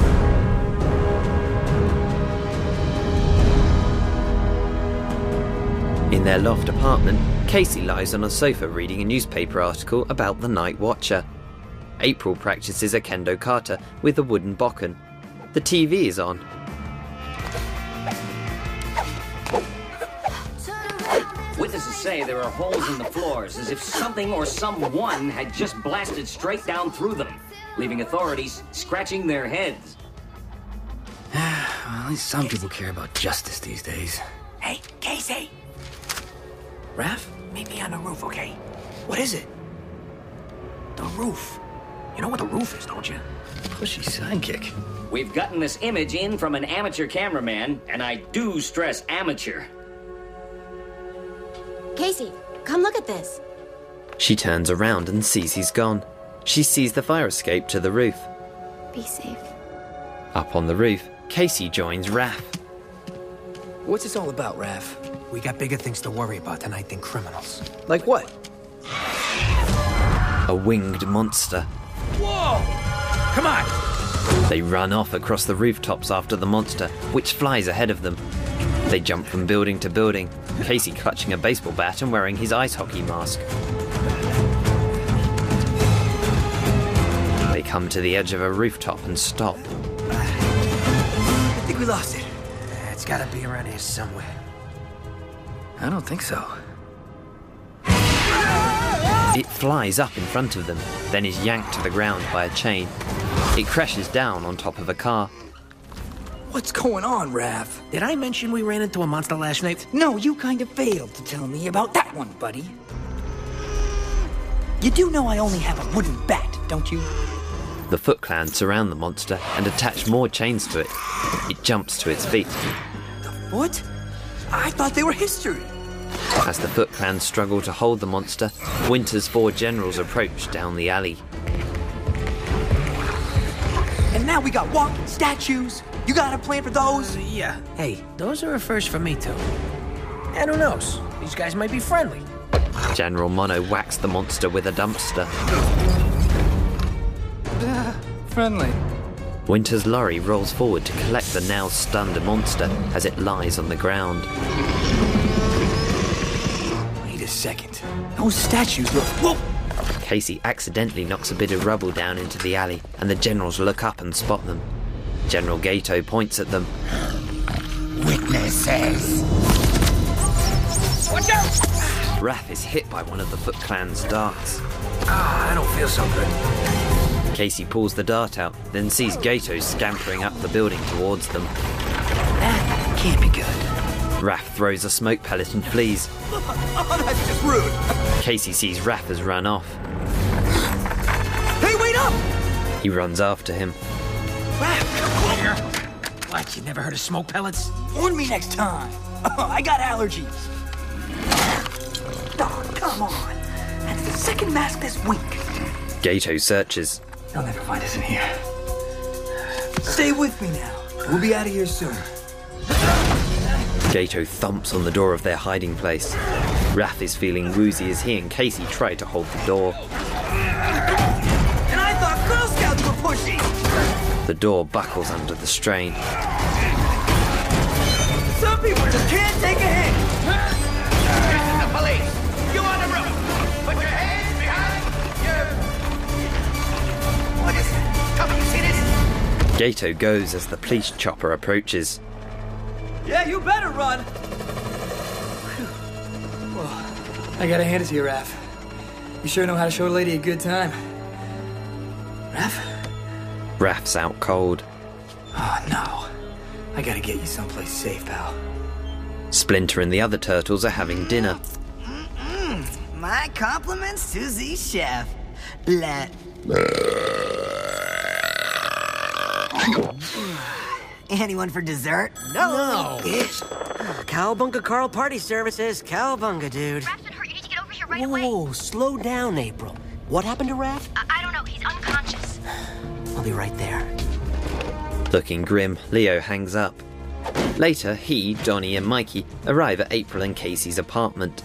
[SPEAKER 1] In their loft apartment, Casey lies on a sofa reading a newspaper article about the Night Watcher. April practices a kendo kata with a wooden bokken. The TV is on.
[SPEAKER 11] Witnesses say there are holes in the floors, as if something or someone had just blasted straight down through them, leaving authorities scratching their heads.
[SPEAKER 7] Well, at least some people care about justice these days.
[SPEAKER 19] Hey, Casey!
[SPEAKER 7] Raph?
[SPEAKER 19] Meet me on the roof, okay? What is it? The roof. You know what the roof is, don't you?
[SPEAKER 7] Pushy sidekick.
[SPEAKER 11] We've gotten this image in from an amateur cameraman, and I do stress amateur.
[SPEAKER 6] Casey, come look at this.
[SPEAKER 1] She turns around and sees he's gone. She sees the fire escape to the roof.
[SPEAKER 6] Be safe.
[SPEAKER 1] Up on the roof, Casey joins Raph.
[SPEAKER 7] What's this all about, Raph?
[SPEAKER 19] We got bigger things to worry about tonight than criminals.
[SPEAKER 7] Like what?
[SPEAKER 1] A winged monster.
[SPEAKER 19] Whoa! Come on!
[SPEAKER 1] They run off across the rooftops after the monster, which flies ahead of them. They jump from building to building, Casey clutching a baseball bat and wearing his ice hockey mask. They come to the edge of a rooftop and stop.
[SPEAKER 19] I think we lost it. It's gotta be around here somewhere.
[SPEAKER 7] I don't think so.
[SPEAKER 1] It flies up in front of them, then is yanked to the ground by a chain. It crashes down on top of a car.
[SPEAKER 7] What's going on, Raph?
[SPEAKER 19] Did I mention we ran into a monster last night?
[SPEAKER 15] No, you kind of failed to tell me about that one, buddy. You do know I only have a wooden bat, don't you?
[SPEAKER 1] The Foot Clan surround the monster and attach more chains to it. It jumps to its feet.
[SPEAKER 15] What? I thought they were history.
[SPEAKER 1] As the Foot Clan struggle to hold the monster, Winter's 4 generals approach down the alley.
[SPEAKER 15] And now we got walking statues. You got a plan for those?
[SPEAKER 19] Yeah. Hey, those are a first for me, too. And who knows? These guys might be friendly.
[SPEAKER 1] General Mono whacks the monster with a dumpster.
[SPEAKER 13] Friendly.
[SPEAKER 1] Winter's lorry rolls forward to collect the now stunned monster as it lies on the ground.
[SPEAKER 15] Wait a second. Those statues look... Whoa!
[SPEAKER 1] Casey accidentally knocks a bit of rubble down into the alley, and the generals look up and spot them. General Gato points at them.
[SPEAKER 19] Witnesses! Watch out!
[SPEAKER 1] Raph is hit by one of the Foot Clan's darts.
[SPEAKER 19] I don't feel so good.
[SPEAKER 1] Casey pulls the dart out, then sees Gato scampering up the building towards them.
[SPEAKER 15] That can't be good.
[SPEAKER 1] Raph throws a smoke pellet and flees.
[SPEAKER 15] Oh, that's just rude.
[SPEAKER 1] Casey sees Raph has run off.
[SPEAKER 15] Hey, wait up!
[SPEAKER 1] He runs after him.
[SPEAKER 15] Raph!
[SPEAKER 19] What, you never heard of smoke pellets?
[SPEAKER 15] Warn me next time. I got allergies. Oh, come on. That's the second mask this week.
[SPEAKER 1] Gato searches.
[SPEAKER 15] They'll never find us in here. Stay with me now. We'll be out of here soon.
[SPEAKER 1] Gato thumps on the door of their hiding place. Raph is feeling woozy as he and Casey try to hold the door.
[SPEAKER 10] And I thought Girl Scouts were pushy!
[SPEAKER 1] The door buckles under the strain.
[SPEAKER 10] Some people just can't take a hit!
[SPEAKER 19] This is the police! You on the roof! Put your hands behind your... What is it? Come on, you see this?
[SPEAKER 1] Gato goes as the police chopper approaches.
[SPEAKER 15] Yeah, you better run!
[SPEAKER 13] I gotta hand it to you, Raph. You sure know how to show a lady a good time. Raph?
[SPEAKER 1] Raph's out cold.
[SPEAKER 13] Oh, no. I gotta get you someplace safe, pal.
[SPEAKER 1] Splinter and the other turtles are having dinner.
[SPEAKER 10] My compliments to the chef. Blah. Anyone for dessert?
[SPEAKER 5] No. Cowabunga Carl Party Services. Cowabunga, dude.
[SPEAKER 16] Raph's been hurt. You need to get over here right
[SPEAKER 5] Whoa,
[SPEAKER 16] away.
[SPEAKER 5] slow down, April. What happened to Raph?
[SPEAKER 16] I don't know. He's unconscious.
[SPEAKER 5] I'll be right there.
[SPEAKER 1] Looking grim, Leo hangs up. Later, he, Donnie, and Mikey arrive at April and Casey's apartment.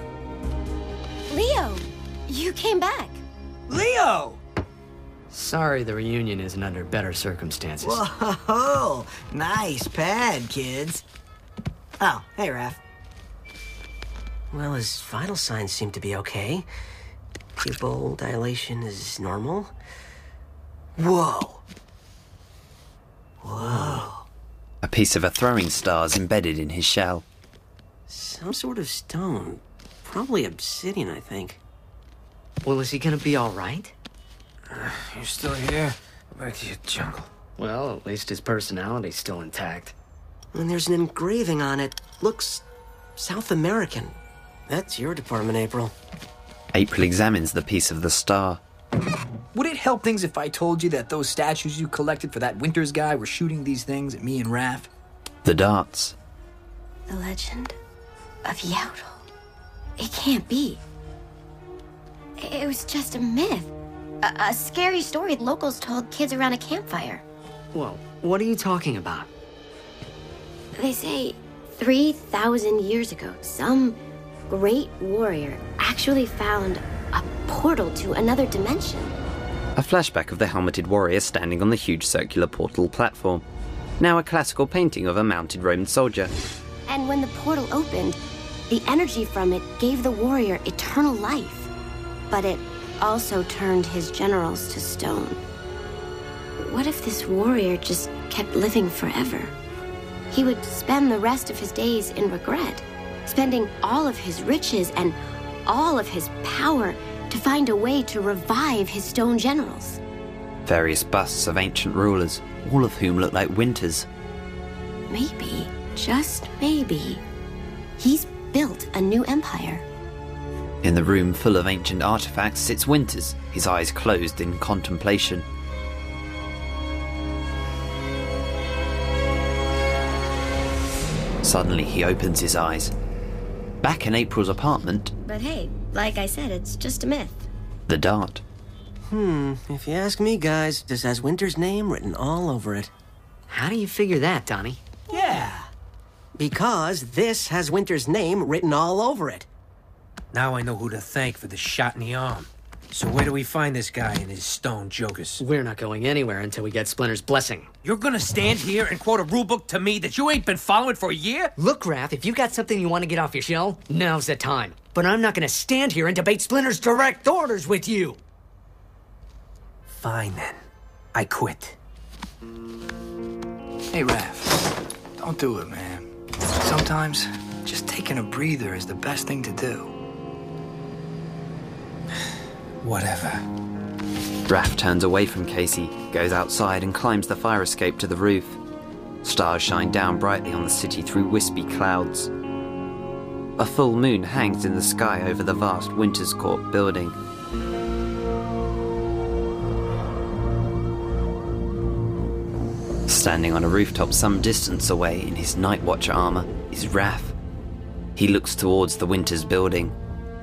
[SPEAKER 6] Leo, you came back.
[SPEAKER 10] Leo!
[SPEAKER 20] Sorry the reunion isn't under better circumstances.
[SPEAKER 10] Whoa, nice pad, kids. Oh, hey, Raph.
[SPEAKER 5] Well, his vital signs seem to be okay. Pupil dilation is normal. Whoa. Whoa.
[SPEAKER 1] A piece of a throwing star is embedded in his shell.
[SPEAKER 5] Some sort of stone. Probably obsidian, I think.
[SPEAKER 20] Well, is he gonna be all right?
[SPEAKER 7] You're still here? Go back to your jungle.
[SPEAKER 20] Well, at least his personality's still intact.
[SPEAKER 5] And there's an engraving on it. Looks South American. That's your department, April.
[SPEAKER 1] April examines the piece of the star.
[SPEAKER 13] Would it help things if I told you that those statues you collected for that Winters guy were shooting these things at me and Raph?
[SPEAKER 1] The darts.
[SPEAKER 6] The legend of Yautl. It can't be. It was just a myth. A scary story locals told kids around a campfire.
[SPEAKER 20] Whoa, what are you talking about?
[SPEAKER 6] They say 3,000 years ago, some great warrior actually found a portal to another dimension.
[SPEAKER 1] A flashback of the helmeted warrior standing on the huge circular portal platform. Now a classical painting of a mounted Roman soldier.
[SPEAKER 6] And when the portal opened, the energy from it gave the warrior eternal life. But it also turned his generals to stone. What if this warrior just kept living forever? He would spend the rest of his days in regret, spending all of his riches and all of his power to find a way to revive his stone generals.
[SPEAKER 1] Various busts of ancient rulers, all of whom look like Winters.
[SPEAKER 6] Maybe, just maybe, he's built a new empire.
[SPEAKER 1] In the room full of ancient artifacts sits Winters, his eyes closed in contemplation. Suddenly he opens his eyes. Back in April's apartment,
[SPEAKER 6] But hey, like I said, it's just a myth.
[SPEAKER 1] the dart.
[SPEAKER 5] If you ask me, guys, this has Winter's name written all over it.
[SPEAKER 20] How do you figure that, Donnie?
[SPEAKER 5] Yeah. Because this has Winter's name written all over it.
[SPEAKER 7] Now I know who to thank for the shot in the arm. So where do we find this guy and his stone jokers?
[SPEAKER 20] We're not going anywhere until we get Splinter's blessing.
[SPEAKER 7] You're gonna stand here and quote a rulebook to me that you ain't been following for a year?
[SPEAKER 20] Look, Raph, if you got something you want to get off your shell, now's the time. But I'm not gonna stand here and debate Splinter's direct orders with you.
[SPEAKER 7] Fine then. I quit.
[SPEAKER 13] Hey, Raph. Don't do it, man. Sometimes, just taking a breather is the best thing to do.
[SPEAKER 7] Whatever.
[SPEAKER 1] Raph turns away from Casey, goes outside and climbs the fire escape to the roof. Stars shine down brightly on the city through wispy clouds. A full moon hangs in the sky over the vast Winters Court building. Standing on a rooftop some distance away in his Night Watcher armor is Raph. He looks towards the Winters building.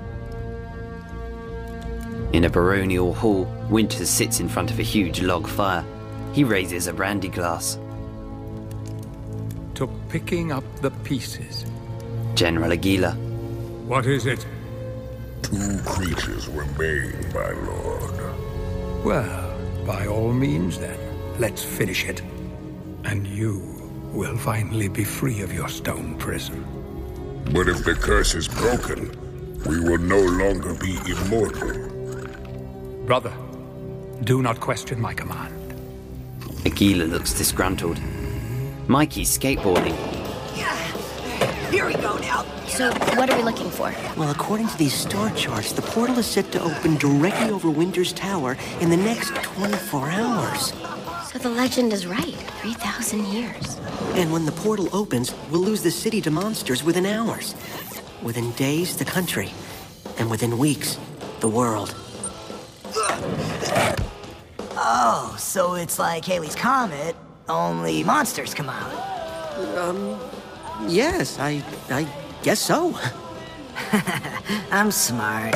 [SPEAKER 1] In a baronial hall, Winters sits in front of a huge log fire. He raises a brandy glass.
[SPEAKER 17] to picking up the pieces.
[SPEAKER 1] General Aguila.
[SPEAKER 17] What is it?
[SPEAKER 2] 2 creatures remain, my lord.
[SPEAKER 17] Well, by all means then, let's finish it. And you will finally be free of your stone prison.
[SPEAKER 2] But if the curse is broken, we will no longer be immortal.
[SPEAKER 17] Brother, do not question my command.
[SPEAKER 1] Aguila looks disgruntled. Mikey's skateboarding.
[SPEAKER 5] Here we go now.
[SPEAKER 6] So, what are we looking for?
[SPEAKER 5] Well, according to these star charts, the portal is set to open directly over Winter's Tower in the next 24 hours.
[SPEAKER 6] So the legend is right. 3,000 years.
[SPEAKER 5] And when the portal opens, we'll lose the city to monsters within hours. Within days, the country. And within weeks, the world.
[SPEAKER 10] Oh, so it's like Halley's Comet, only monsters come out.
[SPEAKER 5] Yes, I guess so.
[SPEAKER 10] I'm smart.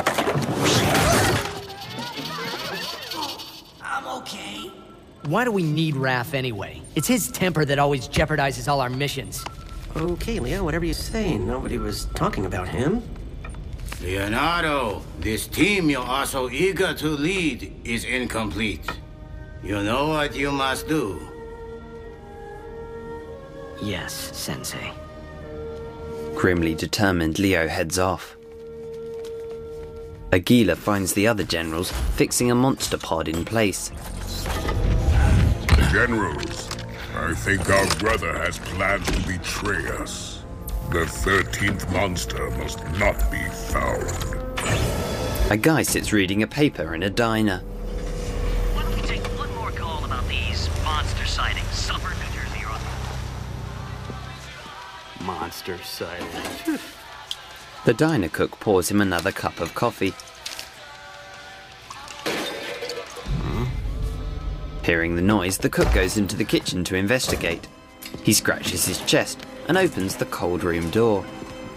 [SPEAKER 10] I'm okay.
[SPEAKER 20] Why do we need Raph anyway? It's his temper that always jeopardizes all our missions.
[SPEAKER 5] Okay, Leo, whatever you say. Nobody was talking about him.
[SPEAKER 14] Leonardo, this team you're also eager to lead is incomplete. You know what you must do.
[SPEAKER 20] Yes, Sensei.
[SPEAKER 1] Grimly determined, Leo heads off. Aguila finds the other generals fixing a monster pod in place.
[SPEAKER 2] Generals, I think our brother has plans to betray us. The 13th monster must not be found.
[SPEAKER 1] A guy sits reading a paper in a diner.
[SPEAKER 11] Why don't we take one more call about these monster sightings? Suburb, New Jersey, you're on.
[SPEAKER 7] Monster sightings.
[SPEAKER 1] The diner cook pours him another cup of coffee. Hearing the noise, the cook goes into the kitchen to investigate. He scratches his chest and opens the cold room door.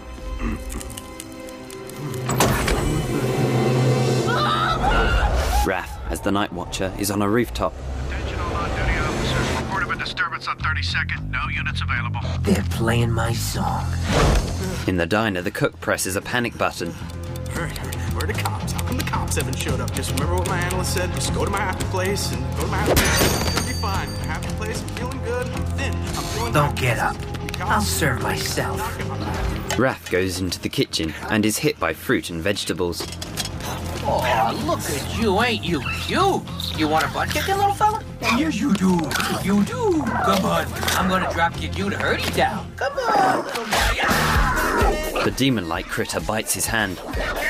[SPEAKER 1] Raph, as the night watcher, is on a rooftop.
[SPEAKER 19] Attention all on-duty officers. Report of a disturbance on 32nd. No units available.
[SPEAKER 9] They're playing my song.
[SPEAKER 1] In the diner, the cook presses a panic button.
[SPEAKER 22] Where are the cops? How come the cops haven't showed up? Just remember what my analyst said. Just go to my happy place and go to my happy place. It'll be fine. My happy place. I'm feeling good. I'm thin. I'm feeling.
[SPEAKER 9] Don't get up. I'll serve myself.
[SPEAKER 1] Raph goes into the kitchen and is hit by fruit and vegetables.
[SPEAKER 19] Oh, look at you, ain't you cute? You want a butt kicking, little fella? Yes, you do. You do. Come on. I'm gonna drop kick you to hurt you down. Come on, little guy.
[SPEAKER 1] The demon-like critter bites his hand.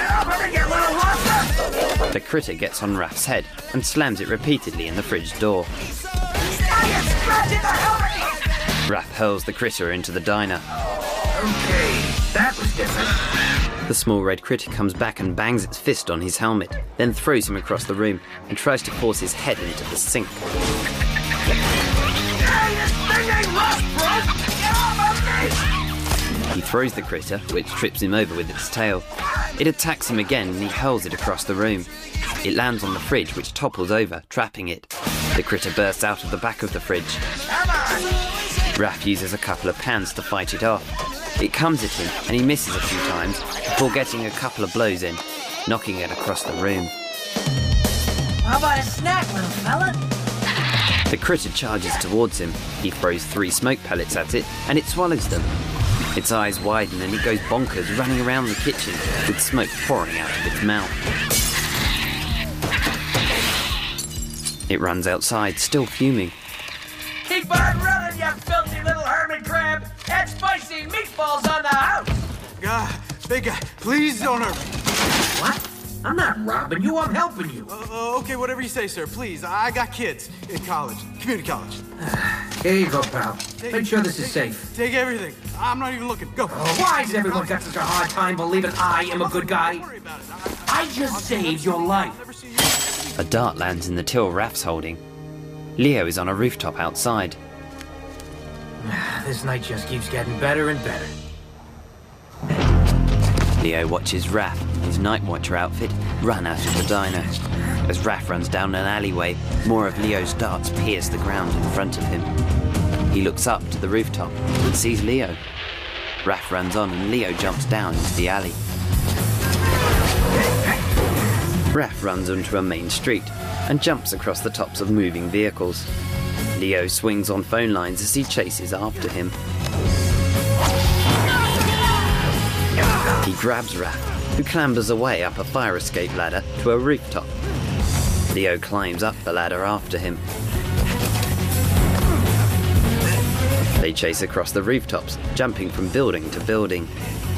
[SPEAKER 1] The critter gets on Raph's head and slams it repeatedly in the fridge door. Raph hurls the critter into the diner.
[SPEAKER 19] Okay, that was different.
[SPEAKER 1] The small red critter comes back and bangs its fist on his helmet, then throws him across the room and tries to force his head into the sink. He throws the critter, which trips him over with its tail. It attacks him again and he hurls it across the room. It lands on the fridge, which topples over, trapping it. The critter bursts out of the back of the fridge. Raph uses a couple of pans to fight it off. It comes at him and he misses a few times before getting a couple of blows in, knocking it across the room.
[SPEAKER 9] How about a snack, little fella?
[SPEAKER 1] The critter charges towards him. He throws 3 smoke pellets at it and it swallows them. Its eyes widen and it goes bonkers, running around the kitchen with smoke pouring out of its mouth. It runs outside, still fuming.
[SPEAKER 19] Keep on running, you filthy little hermit crab. Add spicy meatballs on the house.
[SPEAKER 22] Big guy, please don't hurt me.
[SPEAKER 19] What? I'm not robbing you, I'm helping you.
[SPEAKER 22] Okay, whatever you say, sir. Please, I got kids in college, community college.
[SPEAKER 19] Here you go, pal. Make sure this is safe.
[SPEAKER 22] Take everything. I'm not even looking. Go.
[SPEAKER 19] Why's everyone got such a hard time believing I am a good guy? I just saved your life.
[SPEAKER 1] A dart lands in the till Raph's holding. Leo is on a rooftop outside.
[SPEAKER 19] This night just keeps getting better and better.
[SPEAKER 1] Leo watches Raph, his night watcher outfit, run out of the diner. As Raph runs down an alleyway, more of Leo's darts pierce the ground in front of him. He looks up to the rooftop and sees Leo. Raph runs on and Leo jumps down into the alley. Raph runs onto a main street and jumps across the tops of moving vehicles. Leo swings on phone lines as he chases after him. He grabs Raph, who clambers away up a fire escape ladder to a rooftop. Leo climbs up the ladder after him. They chase across the rooftops, jumping from building to building.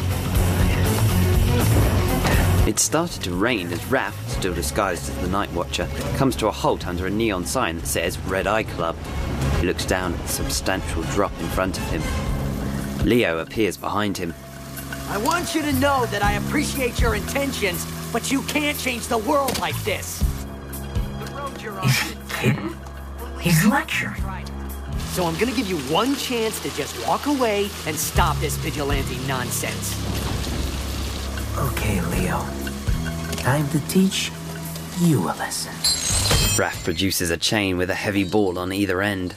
[SPEAKER 1] It started to rain as Raph, still disguised as the Night Watcher, comes to a halt under a neon sign that says Red Eye Club. He looks down at the substantial drop in front of him. Leo appears behind him.
[SPEAKER 9] I want you to know that I appreciate your intentions, but you can't change the world like this.
[SPEAKER 19] Is he kidding? He's lecturing.
[SPEAKER 9] So I'm gonna give you one chance to just walk away and stop this vigilante nonsense.
[SPEAKER 19] Okay, Leo. Time to teach you a lesson.
[SPEAKER 1] Raph produces a chain with a heavy ball on either end.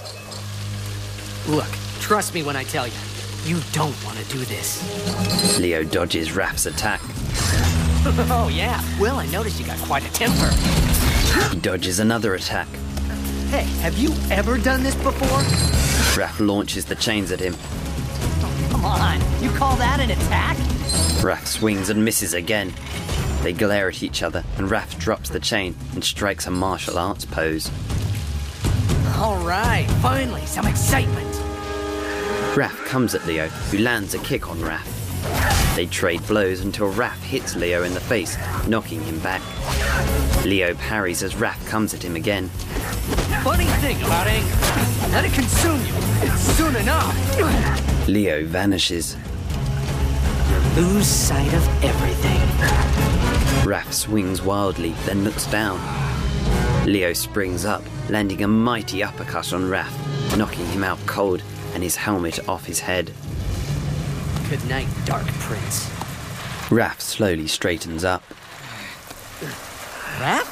[SPEAKER 9] Look, trust me when I tell you, you don't want to do this.
[SPEAKER 1] Leo dodges Raph's attack.
[SPEAKER 9] Oh, yeah? Well, I noticed you got quite a temper.
[SPEAKER 1] He dodges another attack.
[SPEAKER 9] Hey, have you ever done this before?
[SPEAKER 1] Raph launches the chains at him.
[SPEAKER 9] Oh, come on, you call that an attack?
[SPEAKER 1] Raph swings and misses again. They glare at each other, and Raph drops the chain and strikes a martial arts pose.
[SPEAKER 9] All right, finally, some excitement.
[SPEAKER 1] Raph comes at Leo, who lands a kick on Raph. They trade blows until Raph hits Leo in the face, knocking him back. Leo parries as Raph comes at him again.
[SPEAKER 9] Funny thing about anger, let it consume you. Soon enough.
[SPEAKER 1] Leo vanishes.
[SPEAKER 9] You lose sight of everything.
[SPEAKER 1] Raph swings wildly, then looks down. Leo springs up, landing a mighty uppercut on Raph, knocking him out cold and his helmet off his head.
[SPEAKER 9] Good night, Dark Prince.
[SPEAKER 1] Raph slowly straightens up.
[SPEAKER 9] Raph?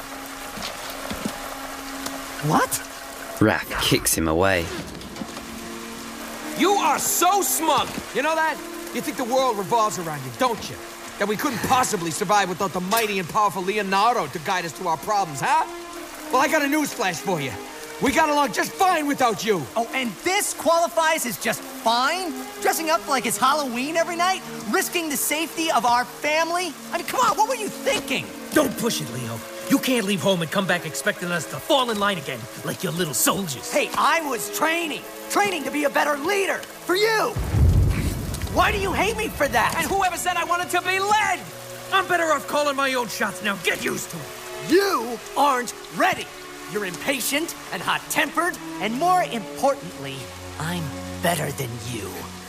[SPEAKER 9] What?
[SPEAKER 1] Raph kicks him away.
[SPEAKER 15] You are so smug! You know that? You think the world revolves around you, don't you? That we couldn't possibly survive without the mighty and powerful Leonardo to guide us through our problems, huh? Well, I got a newsflash for you. We got along just fine without you.
[SPEAKER 9] Oh, and this qualifies as just fine? Dressing up like it's Halloween every night? Risking the safety of our family? I mean, come on, what were you thinking?
[SPEAKER 3] Don't push it, Leo. You can't leave home and come back expecting us to fall in line again, like your little soldiers.
[SPEAKER 9] Hey, I was training to be a better leader, for you. Why do you hate me for that?
[SPEAKER 3] And whoever said I wanted to be led? I'm better off calling my own shots now. Get used to it.
[SPEAKER 9] You aren't ready. You're impatient and hot-tempered, and more importantly, I'm better than you.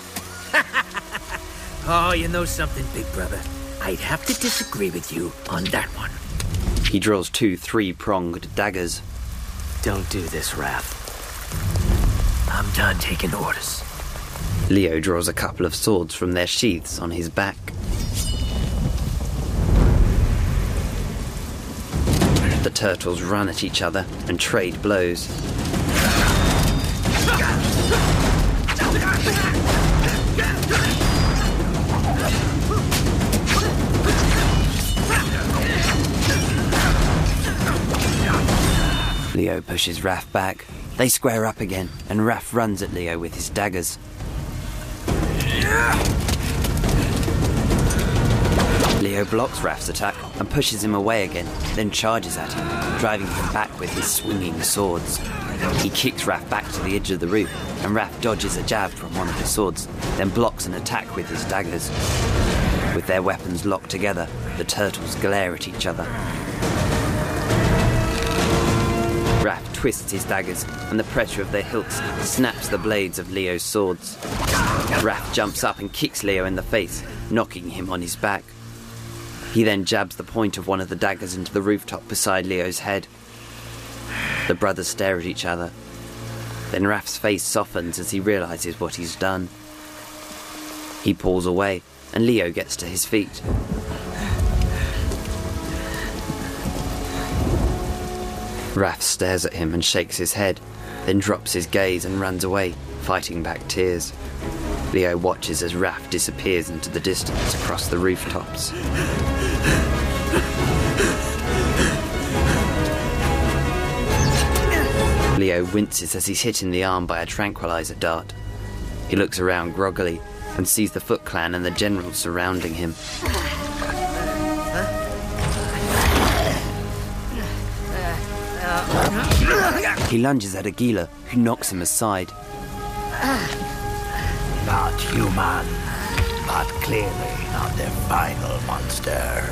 [SPEAKER 3] Oh, you know something, big brother? I'd have to disagree with you on that one.
[SPEAKER 1] He draws two three-pronged daggers.
[SPEAKER 9] Don't do this, Raph.
[SPEAKER 3] I'm done taking orders.
[SPEAKER 1] Leo draws a couple of swords from their sheaths on his back. The turtles run at each other and trade blows. Leo pushes Raph back. They square up again, and Raph runs at Leo with his daggers. Leo blocks Raph's attack and pushes him away again, then charges at him, driving him back with his swinging swords. He kicks Raph back to the edge of the roof, and Raph dodges a jab from one of his swords, then blocks an attack with his daggers. With their weapons locked together, the turtles glare at each other. Raph twists his daggers, and the pressure of their hilts snaps the blades of Leo's swords. Raph jumps up and kicks Leo in the face, knocking him on his back. He then jabs the point of one of the daggers into the rooftop beside Leo's head. The brothers stare at each other. Then Raph's face softens as he realizes what he's done. He pulls away, and Leo gets to his feet. Raph stares at him and shakes his head, then drops his gaze and runs away, fighting back tears. Leo watches as Raph disappears into the distance across the rooftops. Leo winces as he's hit in the arm by a tranquilizer dart. He looks around groggily and sees the Foot Clan and the generals surrounding him. He lunges at Aguila, who knocks him aside.
[SPEAKER 4] Not human, but clearly not the final monster.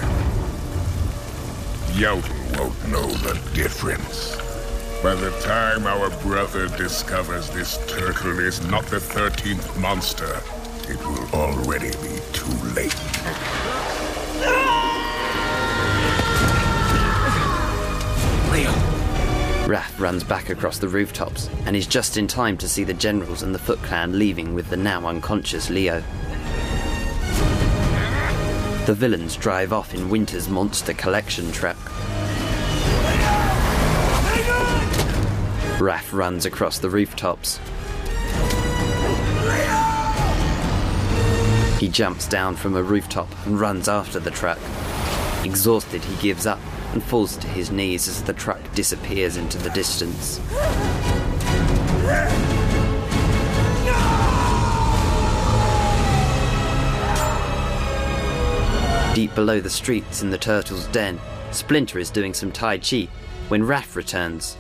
[SPEAKER 2] Yowtl won't know the difference. By the time our brother discovers this turtle is not the 13th monster, it will already be too late.
[SPEAKER 3] Leo.
[SPEAKER 1] Raph runs back across the rooftops and is just in time to see the generals and the Foot Clan leaving with the now unconscious Leo. The villains drive off in Winter's monster collection truck. Raph runs across the rooftops. He jumps down from a rooftop and runs after the truck. Exhausted, he gives up and falls to his knees as the truck disappears into the distance. Deep below the streets in the turtle's den, Splinter is doing some Tai Chi when Raph returns.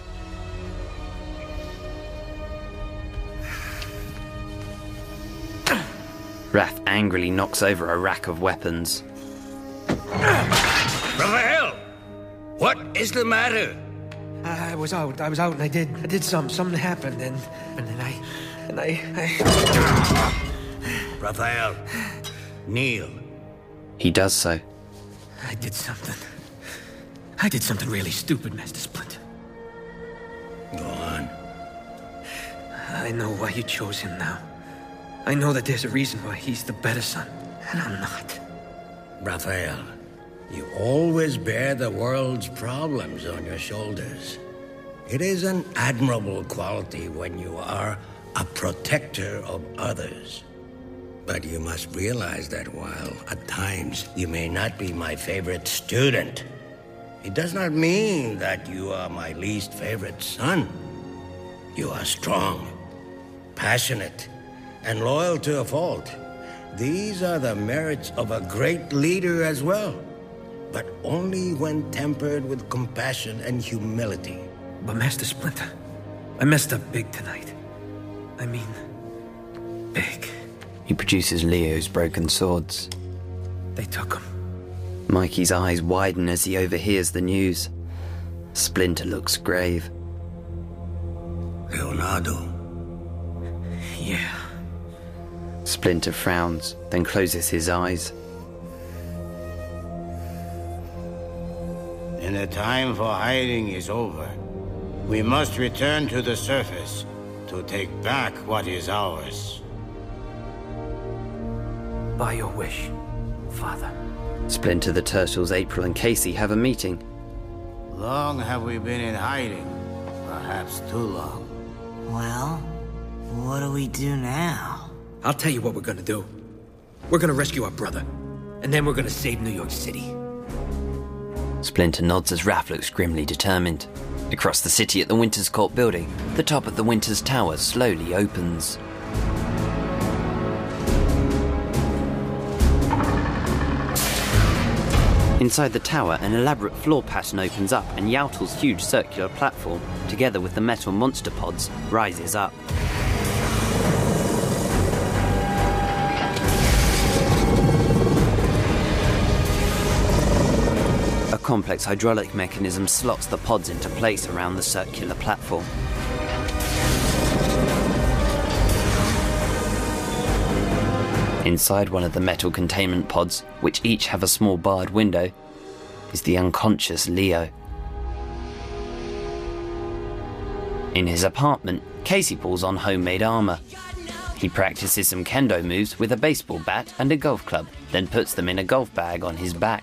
[SPEAKER 1] Raph angrily knocks over a rack of weapons.
[SPEAKER 4] Raphael! What is the matter?
[SPEAKER 3] I was out, and I did something happened, and I...
[SPEAKER 4] Raphael, kneel.
[SPEAKER 1] He does so.
[SPEAKER 3] I did something really stupid, Master Splinter.
[SPEAKER 4] Go on.
[SPEAKER 3] I know why you chose him now. I know that there's a reason why he's the better son, and I'm not.
[SPEAKER 4] Raphael, you always bear the world's problems on your shoulders. It is an admirable quality when you are a protector of others. But you must realize that while at times you may not be my favorite student, it does not mean that you are my least favorite son. You are strong, passionate, and loyal to a fault. These are the merits of a great leader as well, but only when tempered with compassion and humility.
[SPEAKER 3] But Master Splinter, I messed up big tonight. I mean, big.
[SPEAKER 1] He produces Leo's broken swords.
[SPEAKER 3] They took him.
[SPEAKER 1] Mikey's eyes widen as he overhears the news. Splinter looks grave.
[SPEAKER 4] Leonardo.
[SPEAKER 3] Yeah.
[SPEAKER 1] Splinter frowns, then closes his eyes.
[SPEAKER 14] And the time for hiding is over. We must return to the surface to take back what is ours.
[SPEAKER 3] By your wish, Father.
[SPEAKER 1] Splinter, the Turtles, April, and Casey have a meeting.
[SPEAKER 14] Long have we been in hiding? Perhaps too long.
[SPEAKER 10] Well, what do we do now?
[SPEAKER 3] I'll tell you what we're gonna do. We're gonna rescue our brother, and then we're gonna save New York City.
[SPEAKER 1] Splinter nods as Raph looks grimly determined. Across the city at the Winters Court building, the top of the Winters Tower slowly opens. Inside the tower, an elaborate floor pattern opens up and Yowtl's huge circular platform, together with the metal monster pods, rises up. A complex hydraulic mechanism slots the pods into place around the circular platform. Inside one of the metal containment pods, which each have a small barred window, is the unconscious Leo. In his apartment, Casey pulls on homemade armor. He practices some kendo moves with a baseball bat and a golf club, then puts them in a golf bag on his back.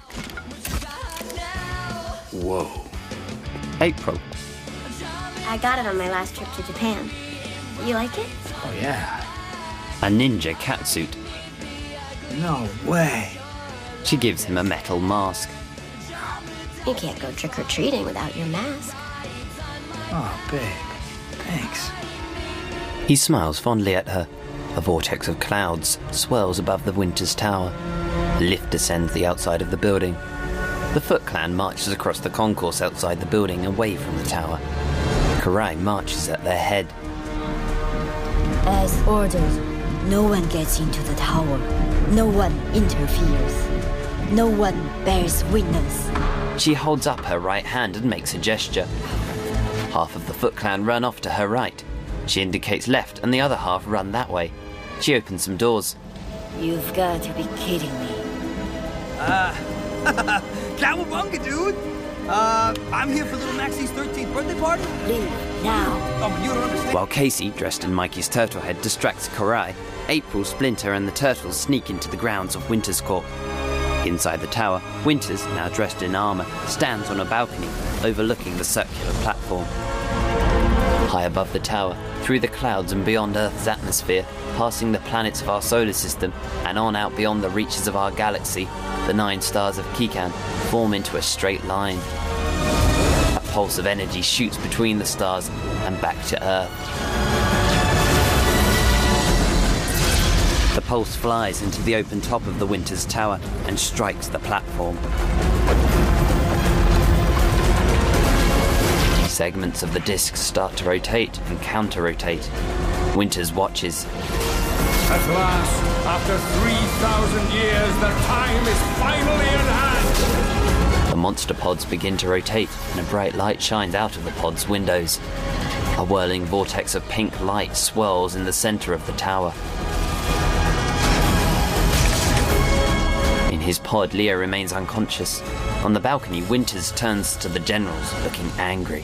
[SPEAKER 1] Whoa. April.
[SPEAKER 6] I got it on my last trip to Japan. You like it?
[SPEAKER 13] Oh, yeah.
[SPEAKER 1] A ninja catsuit.
[SPEAKER 13] No way.
[SPEAKER 1] She gives him a metal mask.
[SPEAKER 6] You can't go trick-or-treating without your mask.
[SPEAKER 13] Oh, babe. Thanks.
[SPEAKER 1] He smiles fondly at her. A vortex of clouds swirls above the Winters Tower. A lift descends the outside of the building. The Foot Clan marches across the concourse outside the building away from the tower. Karai marches at their head.
[SPEAKER 8] As ordered, no one gets into the tower. No one interferes. No one bears witness.
[SPEAKER 1] She holds up her right hand and makes a gesture. Half of the Foot Clan run off to her right. She indicates left and the other half run that way. She opens some doors.
[SPEAKER 8] You've got to be kidding me.
[SPEAKER 18] Cowabunga, dude! I'm here for little Maxie's 13th birthday party?
[SPEAKER 8] Leave, now.
[SPEAKER 18] Oh, but you don't understand.
[SPEAKER 1] While Casey, dressed in Mikey's turtle head, distracts Karai, April, Splinter and the Turtles sneak into the grounds of Winters Court. Inside the tower, Winters, now dressed in armor, stands on a balcony overlooking the circular platform. High above the tower, through the clouds and beyond Earth's atmosphere, passing the planets of our solar system and on out beyond the reaches of our galaxy, the 9 stars of Kikan form into a straight line. A pulse of energy shoots between the stars and back to Earth. The pulse flies into the open top of the Winters Tower and strikes the platform. Segments of the disc start to rotate and counter-rotate. Winters watches.
[SPEAKER 17] At last, after 3,000 years, the time is finally at hand!
[SPEAKER 1] The monster pods begin to rotate and a bright light shines out of the pod's windows. A whirling vortex of pink light swirls in the center of the tower. In his pod, Leo remains unconscious. On the balcony, Winters turns to the generals, looking angry.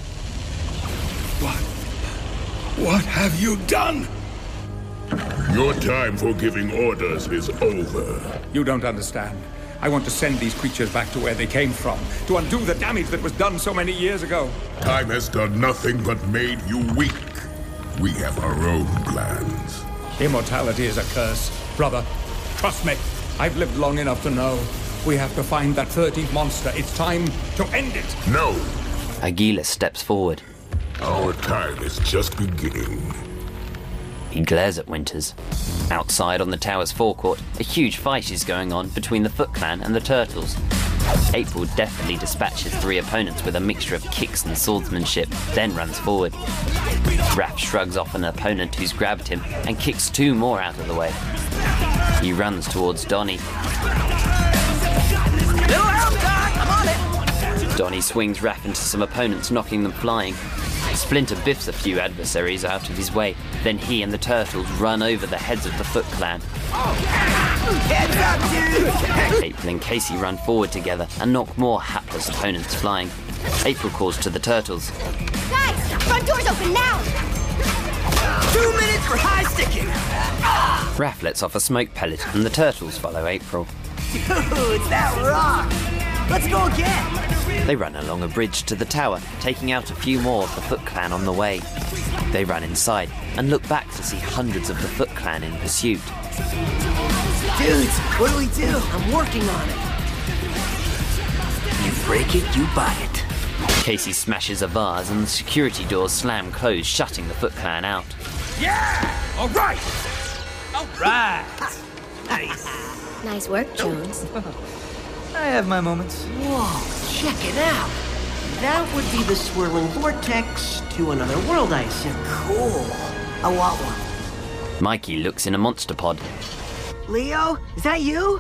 [SPEAKER 2] What have you done? Your time for giving orders is over.
[SPEAKER 17] You don't understand. I want to send these creatures back to where they came from, to undo the damage that was done so many years ago.
[SPEAKER 2] Time has done nothing but made you weak. We have our own plans.
[SPEAKER 17] Immortality is a curse. Brother, trust me. I've lived long enough to know. We have to find that 13th monster. It's time to end it.
[SPEAKER 2] No.
[SPEAKER 1] Aguila steps forward.
[SPEAKER 2] Our time is just beginning.
[SPEAKER 1] He glares at Winters. Outside on the tower's forecourt, a huge fight is going on between the Foot Clan and the Turtles. April deftly dispatches 3 opponents with a mixture of kicks and swordsmanship, then runs forward. Raph shrugs off an opponent who's grabbed him and kicks 2 more out of the way. He runs towards Donnie. Donnie swings Raph into some opponents, knocking them flying. Splinter biffs a few adversaries out of his way, then he and the Turtles run over the heads of the Foot Clan.
[SPEAKER 10] Heads up, dude!
[SPEAKER 1] April and Casey run forward together and knock more hapless opponents flying. April calls to the Turtles.
[SPEAKER 16] Guys, front door's open now!
[SPEAKER 10] 2 minutes for high sticking!
[SPEAKER 1] Raph lets off a smoke pellet and the Turtles follow April.
[SPEAKER 10] Dude, it's that rock! Let's go again!
[SPEAKER 1] They run along a bridge to the tower, taking out a few more of the Foot Clan on the way. They run inside and look back to see hundreds of the Foot Clan in pursuit.
[SPEAKER 10] Dudes, what do we do? I'm working on it. You break it, you buy it.
[SPEAKER 1] Casey smashes a vase and the security doors slam closed, shutting the Foot Clan out.
[SPEAKER 18] Yeah! All right! All right!
[SPEAKER 10] Nice.
[SPEAKER 6] Nice work, Jones.
[SPEAKER 18] I have my moments.
[SPEAKER 5] Whoa, check it out. That would be the swirling vortex to another world, I assume.
[SPEAKER 10] Cool. I want one.
[SPEAKER 1] Mikey looks in a monster pod.
[SPEAKER 10] Leo, is that you?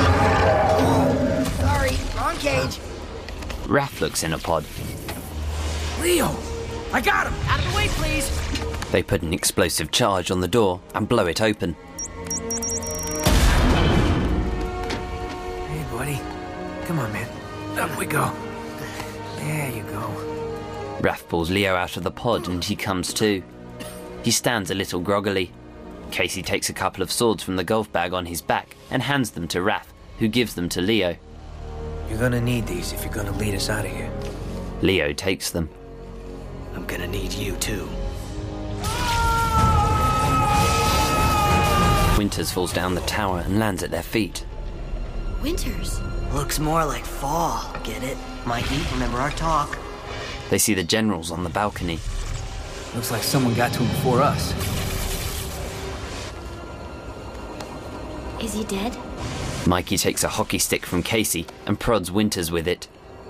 [SPEAKER 10] Sorry, wrong cage.
[SPEAKER 1] Raph looks in a pod.
[SPEAKER 18] Leo, I got him. Out of the way, please.
[SPEAKER 1] They put an explosive charge on the door and blow it open.
[SPEAKER 3] Hey, buddy. Come on, man. Up we go. There you go.
[SPEAKER 1] Raph pulls Leo out of the pod and he comes too. He stands a little groggily. Casey takes a couple of swords from the golf bag on his back and hands them to Raph, who gives them to Leo.
[SPEAKER 3] You're gonna need these if you're gonna lead us out of here.
[SPEAKER 1] Leo takes them.
[SPEAKER 3] I'm gonna need you too.
[SPEAKER 1] Winters falls down the tower and lands at their feet.
[SPEAKER 6] Winters?
[SPEAKER 5] Looks more like fall, get it? Mikey, remember our talk?
[SPEAKER 1] They see the generals on the balcony.
[SPEAKER 13] Looks like someone got to him before us.
[SPEAKER 6] Is he dead?
[SPEAKER 1] Mikey takes a hockey stick from Casey and prods Winters with it.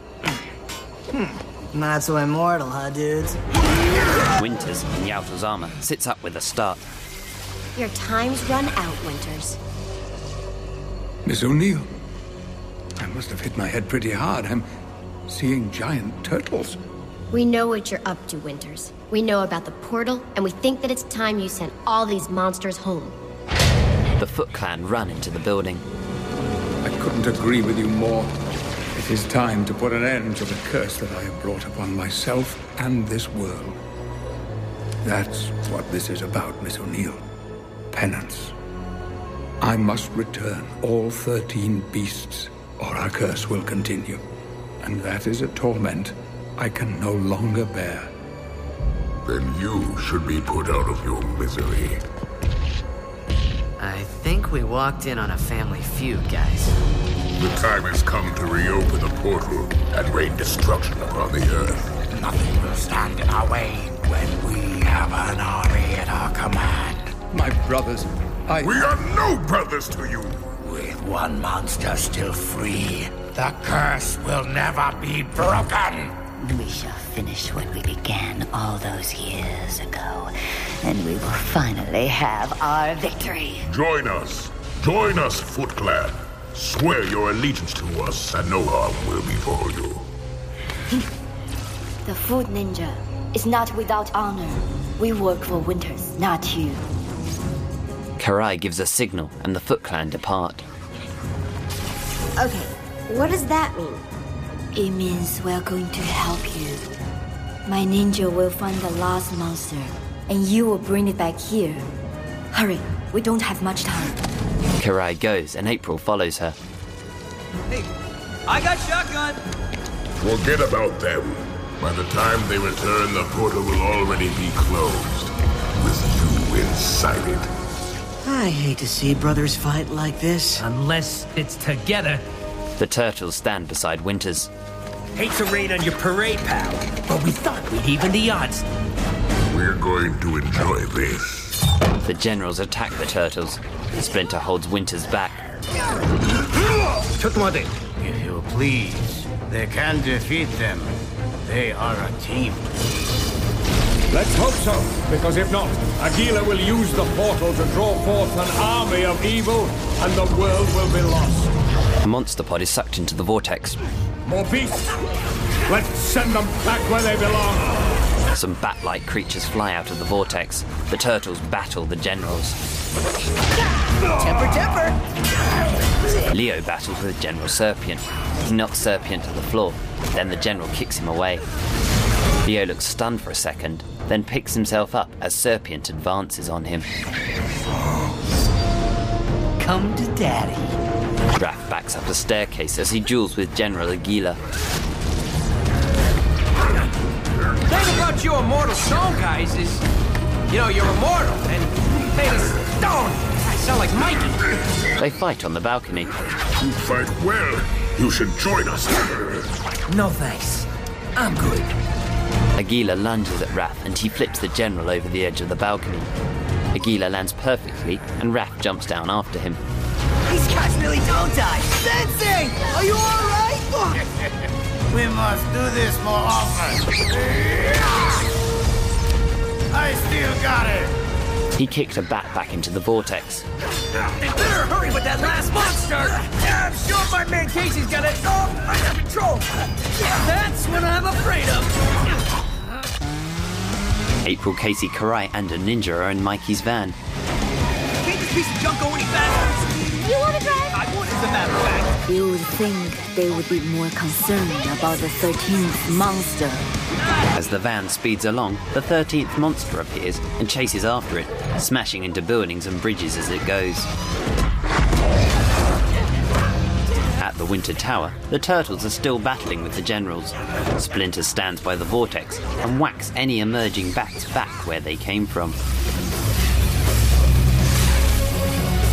[SPEAKER 10] Not so immortal, huh, dudes?
[SPEAKER 1] Winters, in Yauto's armor, sits up with a start.
[SPEAKER 6] Your time's run out, Winters.
[SPEAKER 17] Miss O'Neill, I must have hit my head pretty hard. I'm seeing giant turtles.
[SPEAKER 6] We know what you're up to, Winters. We know about the portal, and we think that it's time you sent all these monsters home.
[SPEAKER 1] The Foot Clan run into the building.
[SPEAKER 17] I couldn't agree with you more. It is time to put an end to the curse that I have brought upon myself and this world. That's what this is about, Miss O'Neill. Penance. I must return all 13 beasts, or our curse will continue. And that is a torment I can no longer bear.
[SPEAKER 2] Then you should be put out of your misery.
[SPEAKER 20] I think we walked in on a family feud, guys.
[SPEAKER 2] The time has come to reopen the portal and rain destruction upon the earth.
[SPEAKER 14] Nothing will stand in our way when we have an army at our command.
[SPEAKER 17] My brothers,
[SPEAKER 2] We are no brothers to you!
[SPEAKER 14] With one monster still free, the curse will never be broken!
[SPEAKER 12] We shall finish what we began all those years ago, and we will finally have our victory.
[SPEAKER 2] Join us, Foot Clan. Swear your allegiance to us, and no harm will befall you.
[SPEAKER 8] The Foot Ninja is not without honor. We work for Winters, not you.
[SPEAKER 1] Karai gives a signal, and the Foot Clan depart.
[SPEAKER 6] Okay, what does that mean?
[SPEAKER 8] It means we're going to help you. My ninja will find the last monster, and you will bring it back here. Hurry, we don't have much time.
[SPEAKER 1] Karai goes, and April follows her.
[SPEAKER 18] Hey, I got shotgun.
[SPEAKER 2] Forget about them. By the time they return, the portal will already be closed, with you inside it.
[SPEAKER 5] I hate to see brothers fight like this.
[SPEAKER 19] Unless it's together.
[SPEAKER 1] The turtles stand beside Winters.
[SPEAKER 19] Hate to rain on your parade, pal, but we thought we'd even the odds.
[SPEAKER 2] We're going to enjoy this.
[SPEAKER 1] The generals attack the turtles. Splinter holds Winters back.
[SPEAKER 14] If you please, they can defeat them. They are a team.
[SPEAKER 21] Let's hope so, because if not, Aguila will use the portal to draw forth an army of evil, and the world will be lost.
[SPEAKER 1] A monster pod is sucked into the vortex.
[SPEAKER 21] More beasts! Let's send them back where they belong!
[SPEAKER 1] Some bat-like creatures fly out of the vortex. The turtles battle the generals.
[SPEAKER 10] Temper!
[SPEAKER 1] Leo battles with General Serpiant. He knocks Serpiant to the floor. Then the general kicks him away. Leo looks stunned for a second, then picks himself up as Serpiant advances on him.
[SPEAKER 19] Come to daddy.
[SPEAKER 1] Raph backs up a staircase as he duels with General Aguila.
[SPEAKER 15] The thing about you immortal stone guys is, you're immortal, and made of stone. I sound like Mikey.
[SPEAKER 1] They fight on the balcony.
[SPEAKER 2] You fight well. You should join us.
[SPEAKER 19] No thanks. I'm good.
[SPEAKER 1] Aguila lunges at Raph and he flips the general over the edge of the balcony. Aguila lands perfectly and Raph jumps down after him.
[SPEAKER 10] These guys really don't die. Sensei! Are you alright?
[SPEAKER 14] We must do this more often. I still got it.
[SPEAKER 1] He kicked a bat back into the vortex.
[SPEAKER 19] They better hurry with that last monster! I'm sure my man Casey's got it all under control. That's what I'm afraid of.
[SPEAKER 1] April, Casey, Karai, and a ninja are in Mikey's van.
[SPEAKER 18] Can't this piece of junk go any faster?
[SPEAKER 6] You want to drive?
[SPEAKER 18] I would, as a matter of fact.
[SPEAKER 8] You would think they would be more concerned about the 13th monster.
[SPEAKER 1] As the van speeds along, the 13th monster appears and chases after it, smashing into buildings and bridges as it goes. At the Winter Tower, the turtles are still battling with the generals. Splinter stands by the vortex and whacks any emerging bats back where they came from.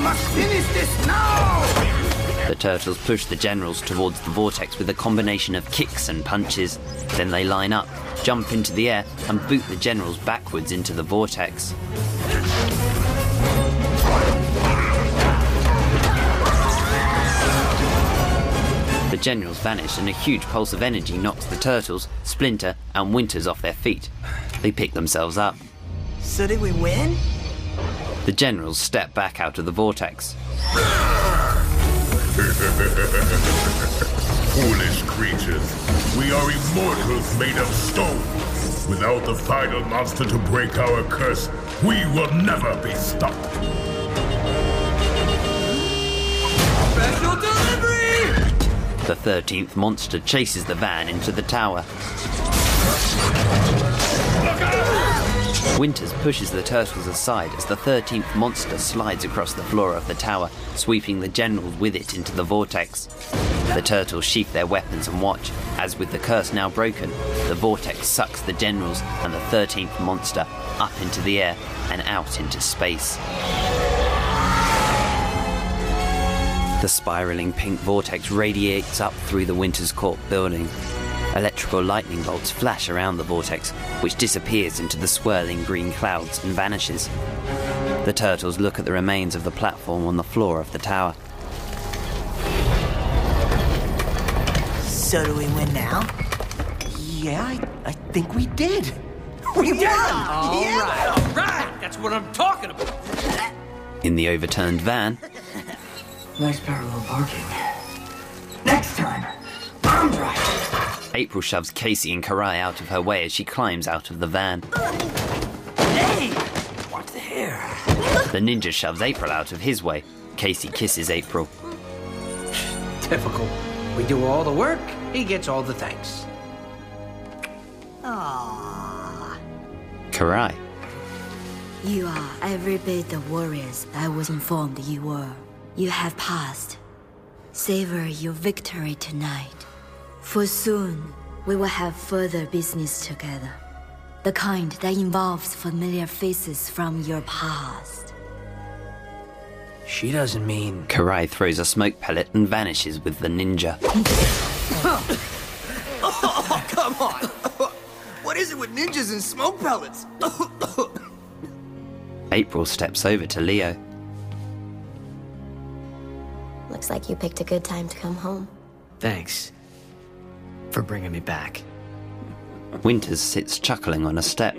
[SPEAKER 7] must finish this now!
[SPEAKER 1] The turtles push the generals towards the vortex with a combination of kicks and punches. Then they line up, jump into the air, and boot the generals backwards into the vortex. The generals vanish and a huge pulse of energy knocks the turtles, Splinter, and Winters off their feet. They pick themselves up.
[SPEAKER 10] So did we win?
[SPEAKER 1] The generals step back out of the vortex.
[SPEAKER 2] Foolish creatures. We are immortals made of stone. Without the final monster to break our curse, we will never be stopped.
[SPEAKER 7] Special delivery!
[SPEAKER 1] The 13th monster chases the van into the tower. Winters pushes the turtles aside as the 13th monster slides across the floor of the tower, sweeping the generals with it into the vortex. The turtles sheath their weapons and watch, as with the curse now broken, the vortex sucks the generals and the 13th monster up into the air and out into space. The spiraling pink vortex radiates up through the Winters Corp building. Electrical lightning bolts flash around the vortex, which disappears into the swirling green clouds and vanishes. The turtles look at the remains of the platform on the floor of the tower.
[SPEAKER 10] So do we win now?
[SPEAKER 5] Yeah, I think we did.
[SPEAKER 10] We won!
[SPEAKER 19] All right, that's what I'm talking about.
[SPEAKER 1] In the overturned van,
[SPEAKER 3] Nice parallel parking. Next time, I'm driving.
[SPEAKER 1] April shoves Casey and Karai out of her way as she climbs out of the van.
[SPEAKER 3] Hey! Watch the hair.
[SPEAKER 1] The ninja shoves April out of his way. Casey kisses April.
[SPEAKER 19] Typical. We do all the work, he gets all the thanks.
[SPEAKER 10] Aww.
[SPEAKER 1] Karai.
[SPEAKER 8] You are every bit the warriors I was informed you were. You have passed. Savor your victory tonight. For soon, we will have further business together. The kind that involves familiar faces from your past.
[SPEAKER 3] She doesn't mean...
[SPEAKER 1] Karai throws a smoke pellet and vanishes with the ninja.
[SPEAKER 7] Oh, come on! What is it with ninjas and smoke pellets?
[SPEAKER 1] April steps over to Leo.
[SPEAKER 6] Looks like you picked a good time to come home.
[SPEAKER 20] Thanks for bringing me back.
[SPEAKER 1] Winters sits chuckling on a step.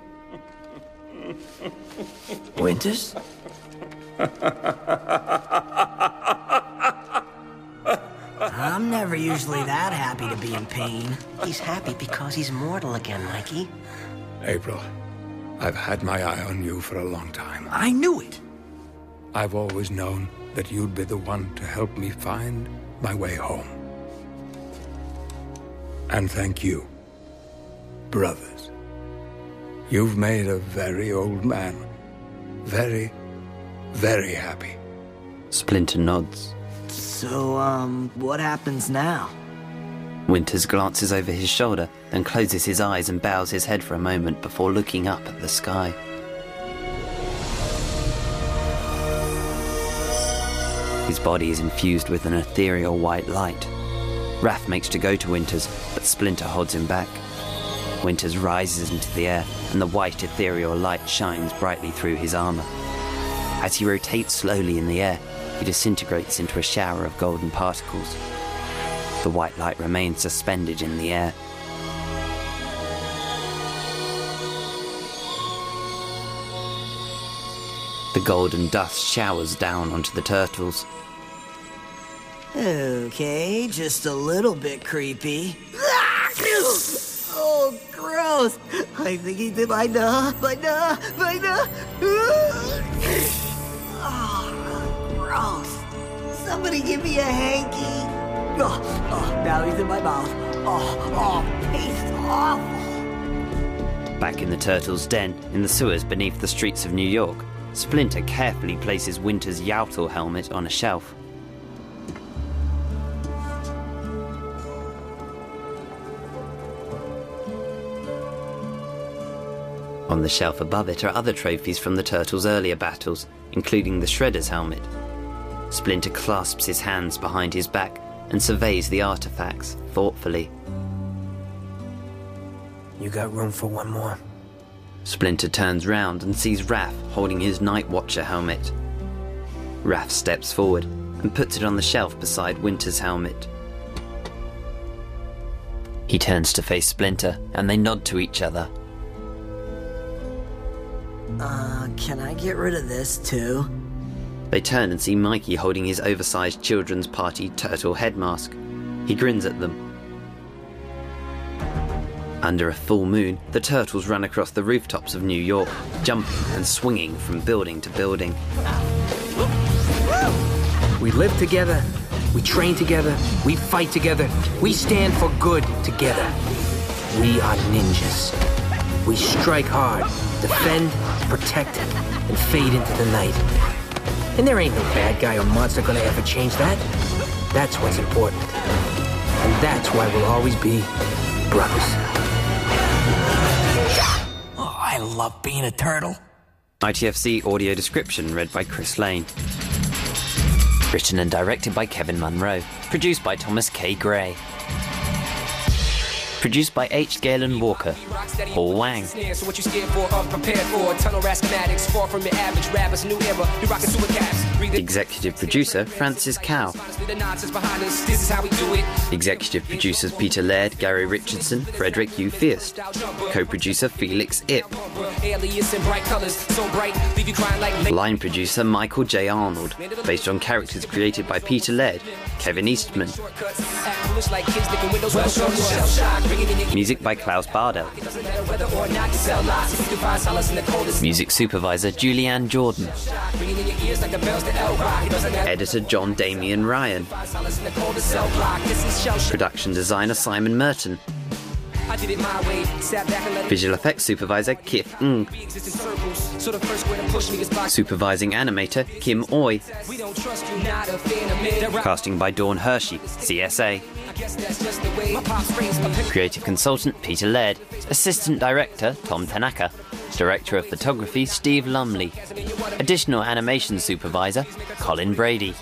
[SPEAKER 3] Winters?
[SPEAKER 10] I'm never usually that happy to be in pain.
[SPEAKER 5] He's happy because he's mortal again, Mikey.
[SPEAKER 17] April, I've had my eye on you for a long time.
[SPEAKER 3] I knew it.
[SPEAKER 17] I've always known that you'd be the one to help me find my way home. And thank you, brothers. You've made a very old man very, very happy.
[SPEAKER 1] Splinter nods.
[SPEAKER 10] So, what happens now?
[SPEAKER 1] Winters glances over his shoulder, then closes his eyes and bows his head for a moment before looking up at the sky. His body is infused with an ethereal white light. Raph makes to go to Winters, but Splinter holds him back. Winters rises into the air, and the white ethereal light shines brightly through his armor. As he rotates slowly in the air, he disintegrates into a shower of golden particles. The white light remains suspended in the air. The golden dust showers down onto the turtles.
[SPEAKER 10] Okay, just a little bit creepy. Oh, gross! I think he did my duh. Oh, gross. Somebody give me a hanky. Oh, now he's in my mouth. Oh, tastes awful.
[SPEAKER 1] Back in the turtles' den, in the sewers beneath the streets of New York, Splinter carefully places Winter's Yowtl helmet on a shelf. On the shelf above it are other trophies from the turtles' earlier battles, including the Shredder's helmet, Splinter clasps his hands behind his back and surveys the artifacts thoughtfully.
[SPEAKER 3] You got room for one more?
[SPEAKER 1] Splinter turns round and sees Raph holding his Night Watcher helmet. Raph steps forward and puts it on the shelf beside Winter's helmet. He turns to face Splinter and they nod to each other.
[SPEAKER 10] Can I get rid of this too?
[SPEAKER 1] They turn and see Mikey holding his oversized children's party turtle head mask. He grins at them. Under a full moon, the turtles run across the rooftops of New York, jumping and swinging from building to building.
[SPEAKER 11] We live together, we train together, we fight together, we stand for good together. We are ninjas. We strike hard, defend, protect, and fade into the night. And there ain't no bad guy or monster gonna ever change that. That's what's important. And that's why we'll always be brothers.
[SPEAKER 10] Oh, I love being a turtle.
[SPEAKER 1] ITFC audio description read by Chris Lane. Written and directed by Kevin Munro. Produced by Thomas K. Gray. Produced by H. Galen Walker. Paul Wang.
[SPEAKER 22] So what you scared for, unprepared for. Tunnel rat schematics, far from your average rappers, new era. You rockin' super caps.
[SPEAKER 1] Executive producer Francis Cow. Executive producers Peter Laird, Gary Richardson, Frederick U. Fierst. Co-producer Felix Ip. Line producer Michael J. Arnold, based on characters created by Peter Laird, Kevin Eastman. Music by Klaus Bardell. Music supervisor Julianne Jordan. Editor John Damian Ryan. Production designer Simon Merton. Visual effects supervisor Kif Ng. Supervising animator Kim Oi. Casting by Dawn Hershey, CSA. Creative consultant Peter Laird. Assistant director Tom Tanaka. Director of photography Steve Lumley. Additional animation supervisor Colin Brady.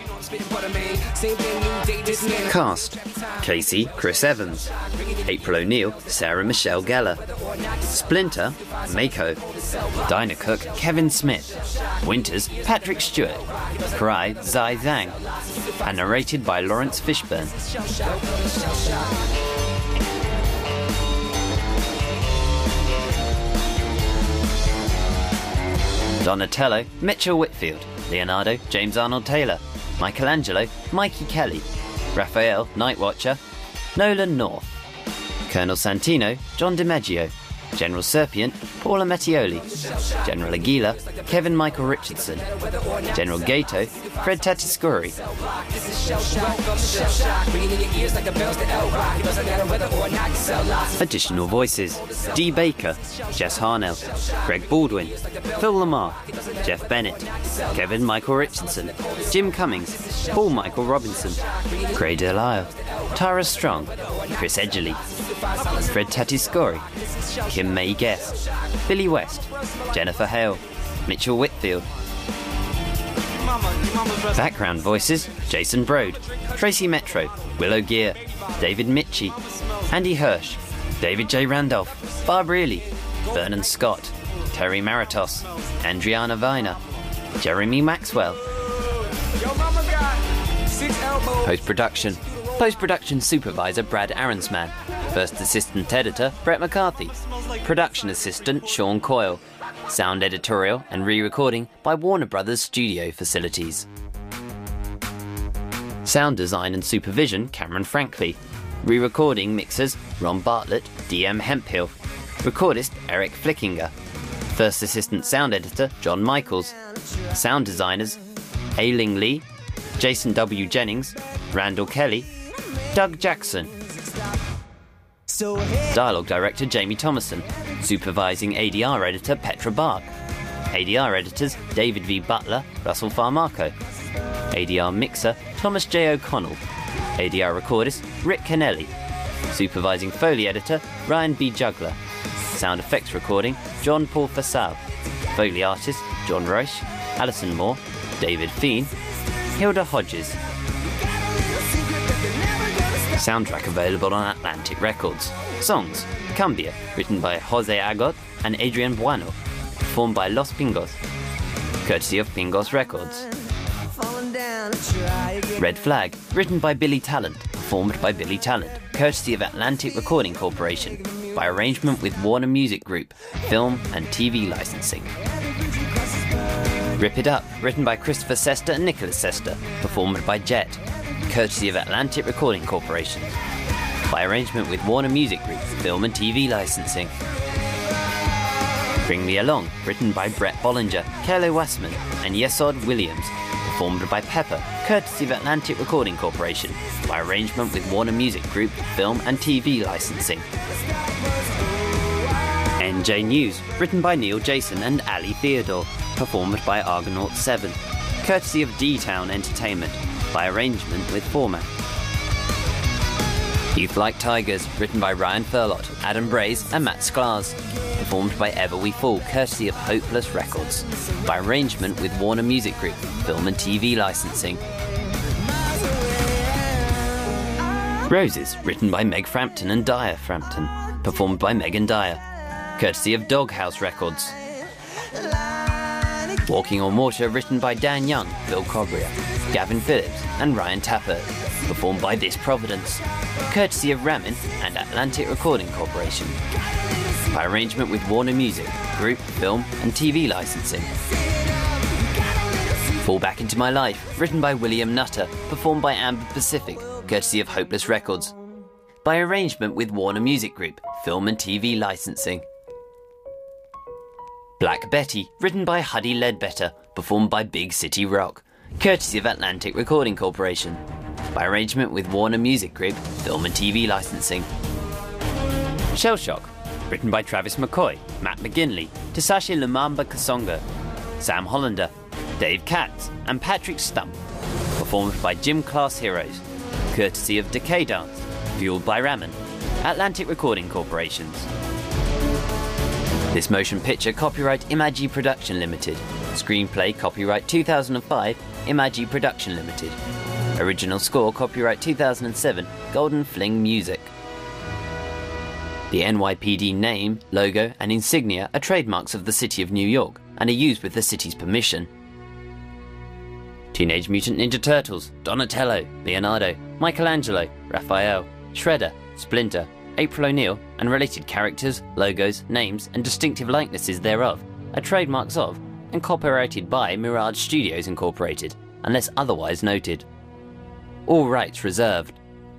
[SPEAKER 1] Cast: Casey Chris Evans, April O'Neil Sarah Michelle Gellar, Splinter Mako, Dinah Cook Kevin Smith, Winters Patrick Stewart, Cry Zai Zhang, and narrated by Lawrence Fishburne. Donatello Mitchell Whitfield, Leonardo James Arnold Taylor, Michelangelo Mikey Kelly, Raphael Nightwatcher Nolan North, Colonel Santino John DiMaggio, General Serpiant Paula Mettioli, General Aguila Kevin Michael Richardson, General Gato Fred Tatiscuri. Additional voices: Dee Baker, Jess Harnell, Greg Baldwin, Phil Lamar, Jeff Bennett, Kevin Michael Richardson, Jim Cummings, Paul Michael Robinson, Craig Delisle, Tara Strong, Chris Edgerly, Fred Tatiscuri, Kim May Guest, Billy West, Jennifer Hale, Mitchell Whitfield. Background voices: Jason Brode, Tracy Metro, Willow Gear, David Mitchie, Andy Hirsch, David J. Randolph, Barb Reilly, Vernon Scott, Terry Maritos, Andriana Viner, Jeremy Maxwell. Post-production. Post-production supervisor Brad Aronsman. First assistant editor Brett McCarthy. Production assistant Sean Coyle. Sound editorial and re-recording by Warner Brothers Studio Facilities. Sound design and supervision Cameron Frankley. Re-recording mixers Ron Bartlett, DM Hemphill. Recordist Eric Flickinger. First assistant sound editor John Michaels. Sound designers Ailing Lee, Jason W. Jennings, Randall Kelly, Doug Jackson. Dialogue director Jamie Thomason. Supervising ADR editor Petra Bark. ADR editors David V. Butler, Russell Farmarco. ADR mixer Thomas J. O'Connell. ADR recordist Rick Kennelly. Supervising Foley editor Ryan B. Juggler. Sound effects recording John Paul Fassal. Foley artist John Roche, Alison Moore, David Feen, Hilda Hodges. Soundtrack available on Atlantic Records. Songs: Cambia, written by Jose Agot and Adrian Bueno, performed by Los Pingos, courtesy of Pingos Records. Red Flag, written by Billy Talent, performed by Billy Talent, courtesy of Atlantic Recording Corporation, by arrangement with Warner Music Group, film and TV licensing. Rip It Up, written by Christopher Sester and Nicholas Sester, performed by Jet, courtesy of Atlantic Recording Corporation, by arrangement with Warner Music Group, film and TV licensing. Bring Me Along, written by Brett Bollinger, Kelly Wassman and Yesod Williams, performed by Pepper, courtesy of Atlantic Recording Corporation, by arrangement with Warner Music Group, film and TV licensing. NJ News, written by Neil Jason and Ali Theodore, performed by Argonaut 7, courtesy of D-Town Entertainment, by arrangement with Format. Youth Like Tigers, written by Ryan Furlott, Adam Braze and Matt Sklar, performed by Ever We Fall, courtesy of Hopeless Records, by arrangement with Warner Music Group, film and TV licensing. Roses, written by Meg Frampton and Dyer Frampton, performed by Megan Dyer, courtesy of Doghouse Records. Walking on Water, written by Dan Young, Bill Cobria, Gavin Phillips and Ryan Tappert, performed by This Providence, courtesy of Ramin and Atlantic Recording Corporation, by arrangement with Warner Music Group, film and TV licensing. Fall Back Into My Life, written by William Nutter, performed by Amber Pacific, courtesy of Hopeless Records, by arrangement with Warner Music Group, film and TV licensing. Black Betty, written by Huddy Ledbetter, performed by Big City Rock, courtesy of Atlantic Recording Corporation, by arrangement with Warner Music Group, film and TV licensing. Shell Shock, written by Travis McCoy, Matt McGinley, Tasashi Lumumba Kasonga, Sam Hollander, Dave Katz and Patrick Stump, performed by Gym Class Heroes, courtesy of Decay Dance, fueled by Ramen, Atlantic Recording Corporations. This motion picture copyright Imagi Production Limited. Screenplay copyright 2005 Imagi Production Limited. Original score copyright 2007 Golden Fling Music. The NYPD name, logo and insignia are trademarks of the City of New York and are used with the city's permission. Teenage Mutant Ninja Turtles, Donatello, Leonardo, Michelangelo, Raphael, Shredder, Splinter, April O'Neil and related characters, logos, names and distinctive likenesses thereof are trademarks of and copyrighted by Mirage Studios Incorporated, unless otherwise noted. All rights reserved.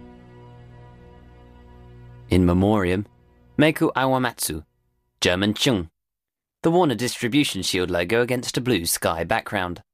[SPEAKER 1] In Memoriam, Meiko Awamatsu, German Chung. The Warner Distribution Shield logo against a blue sky background.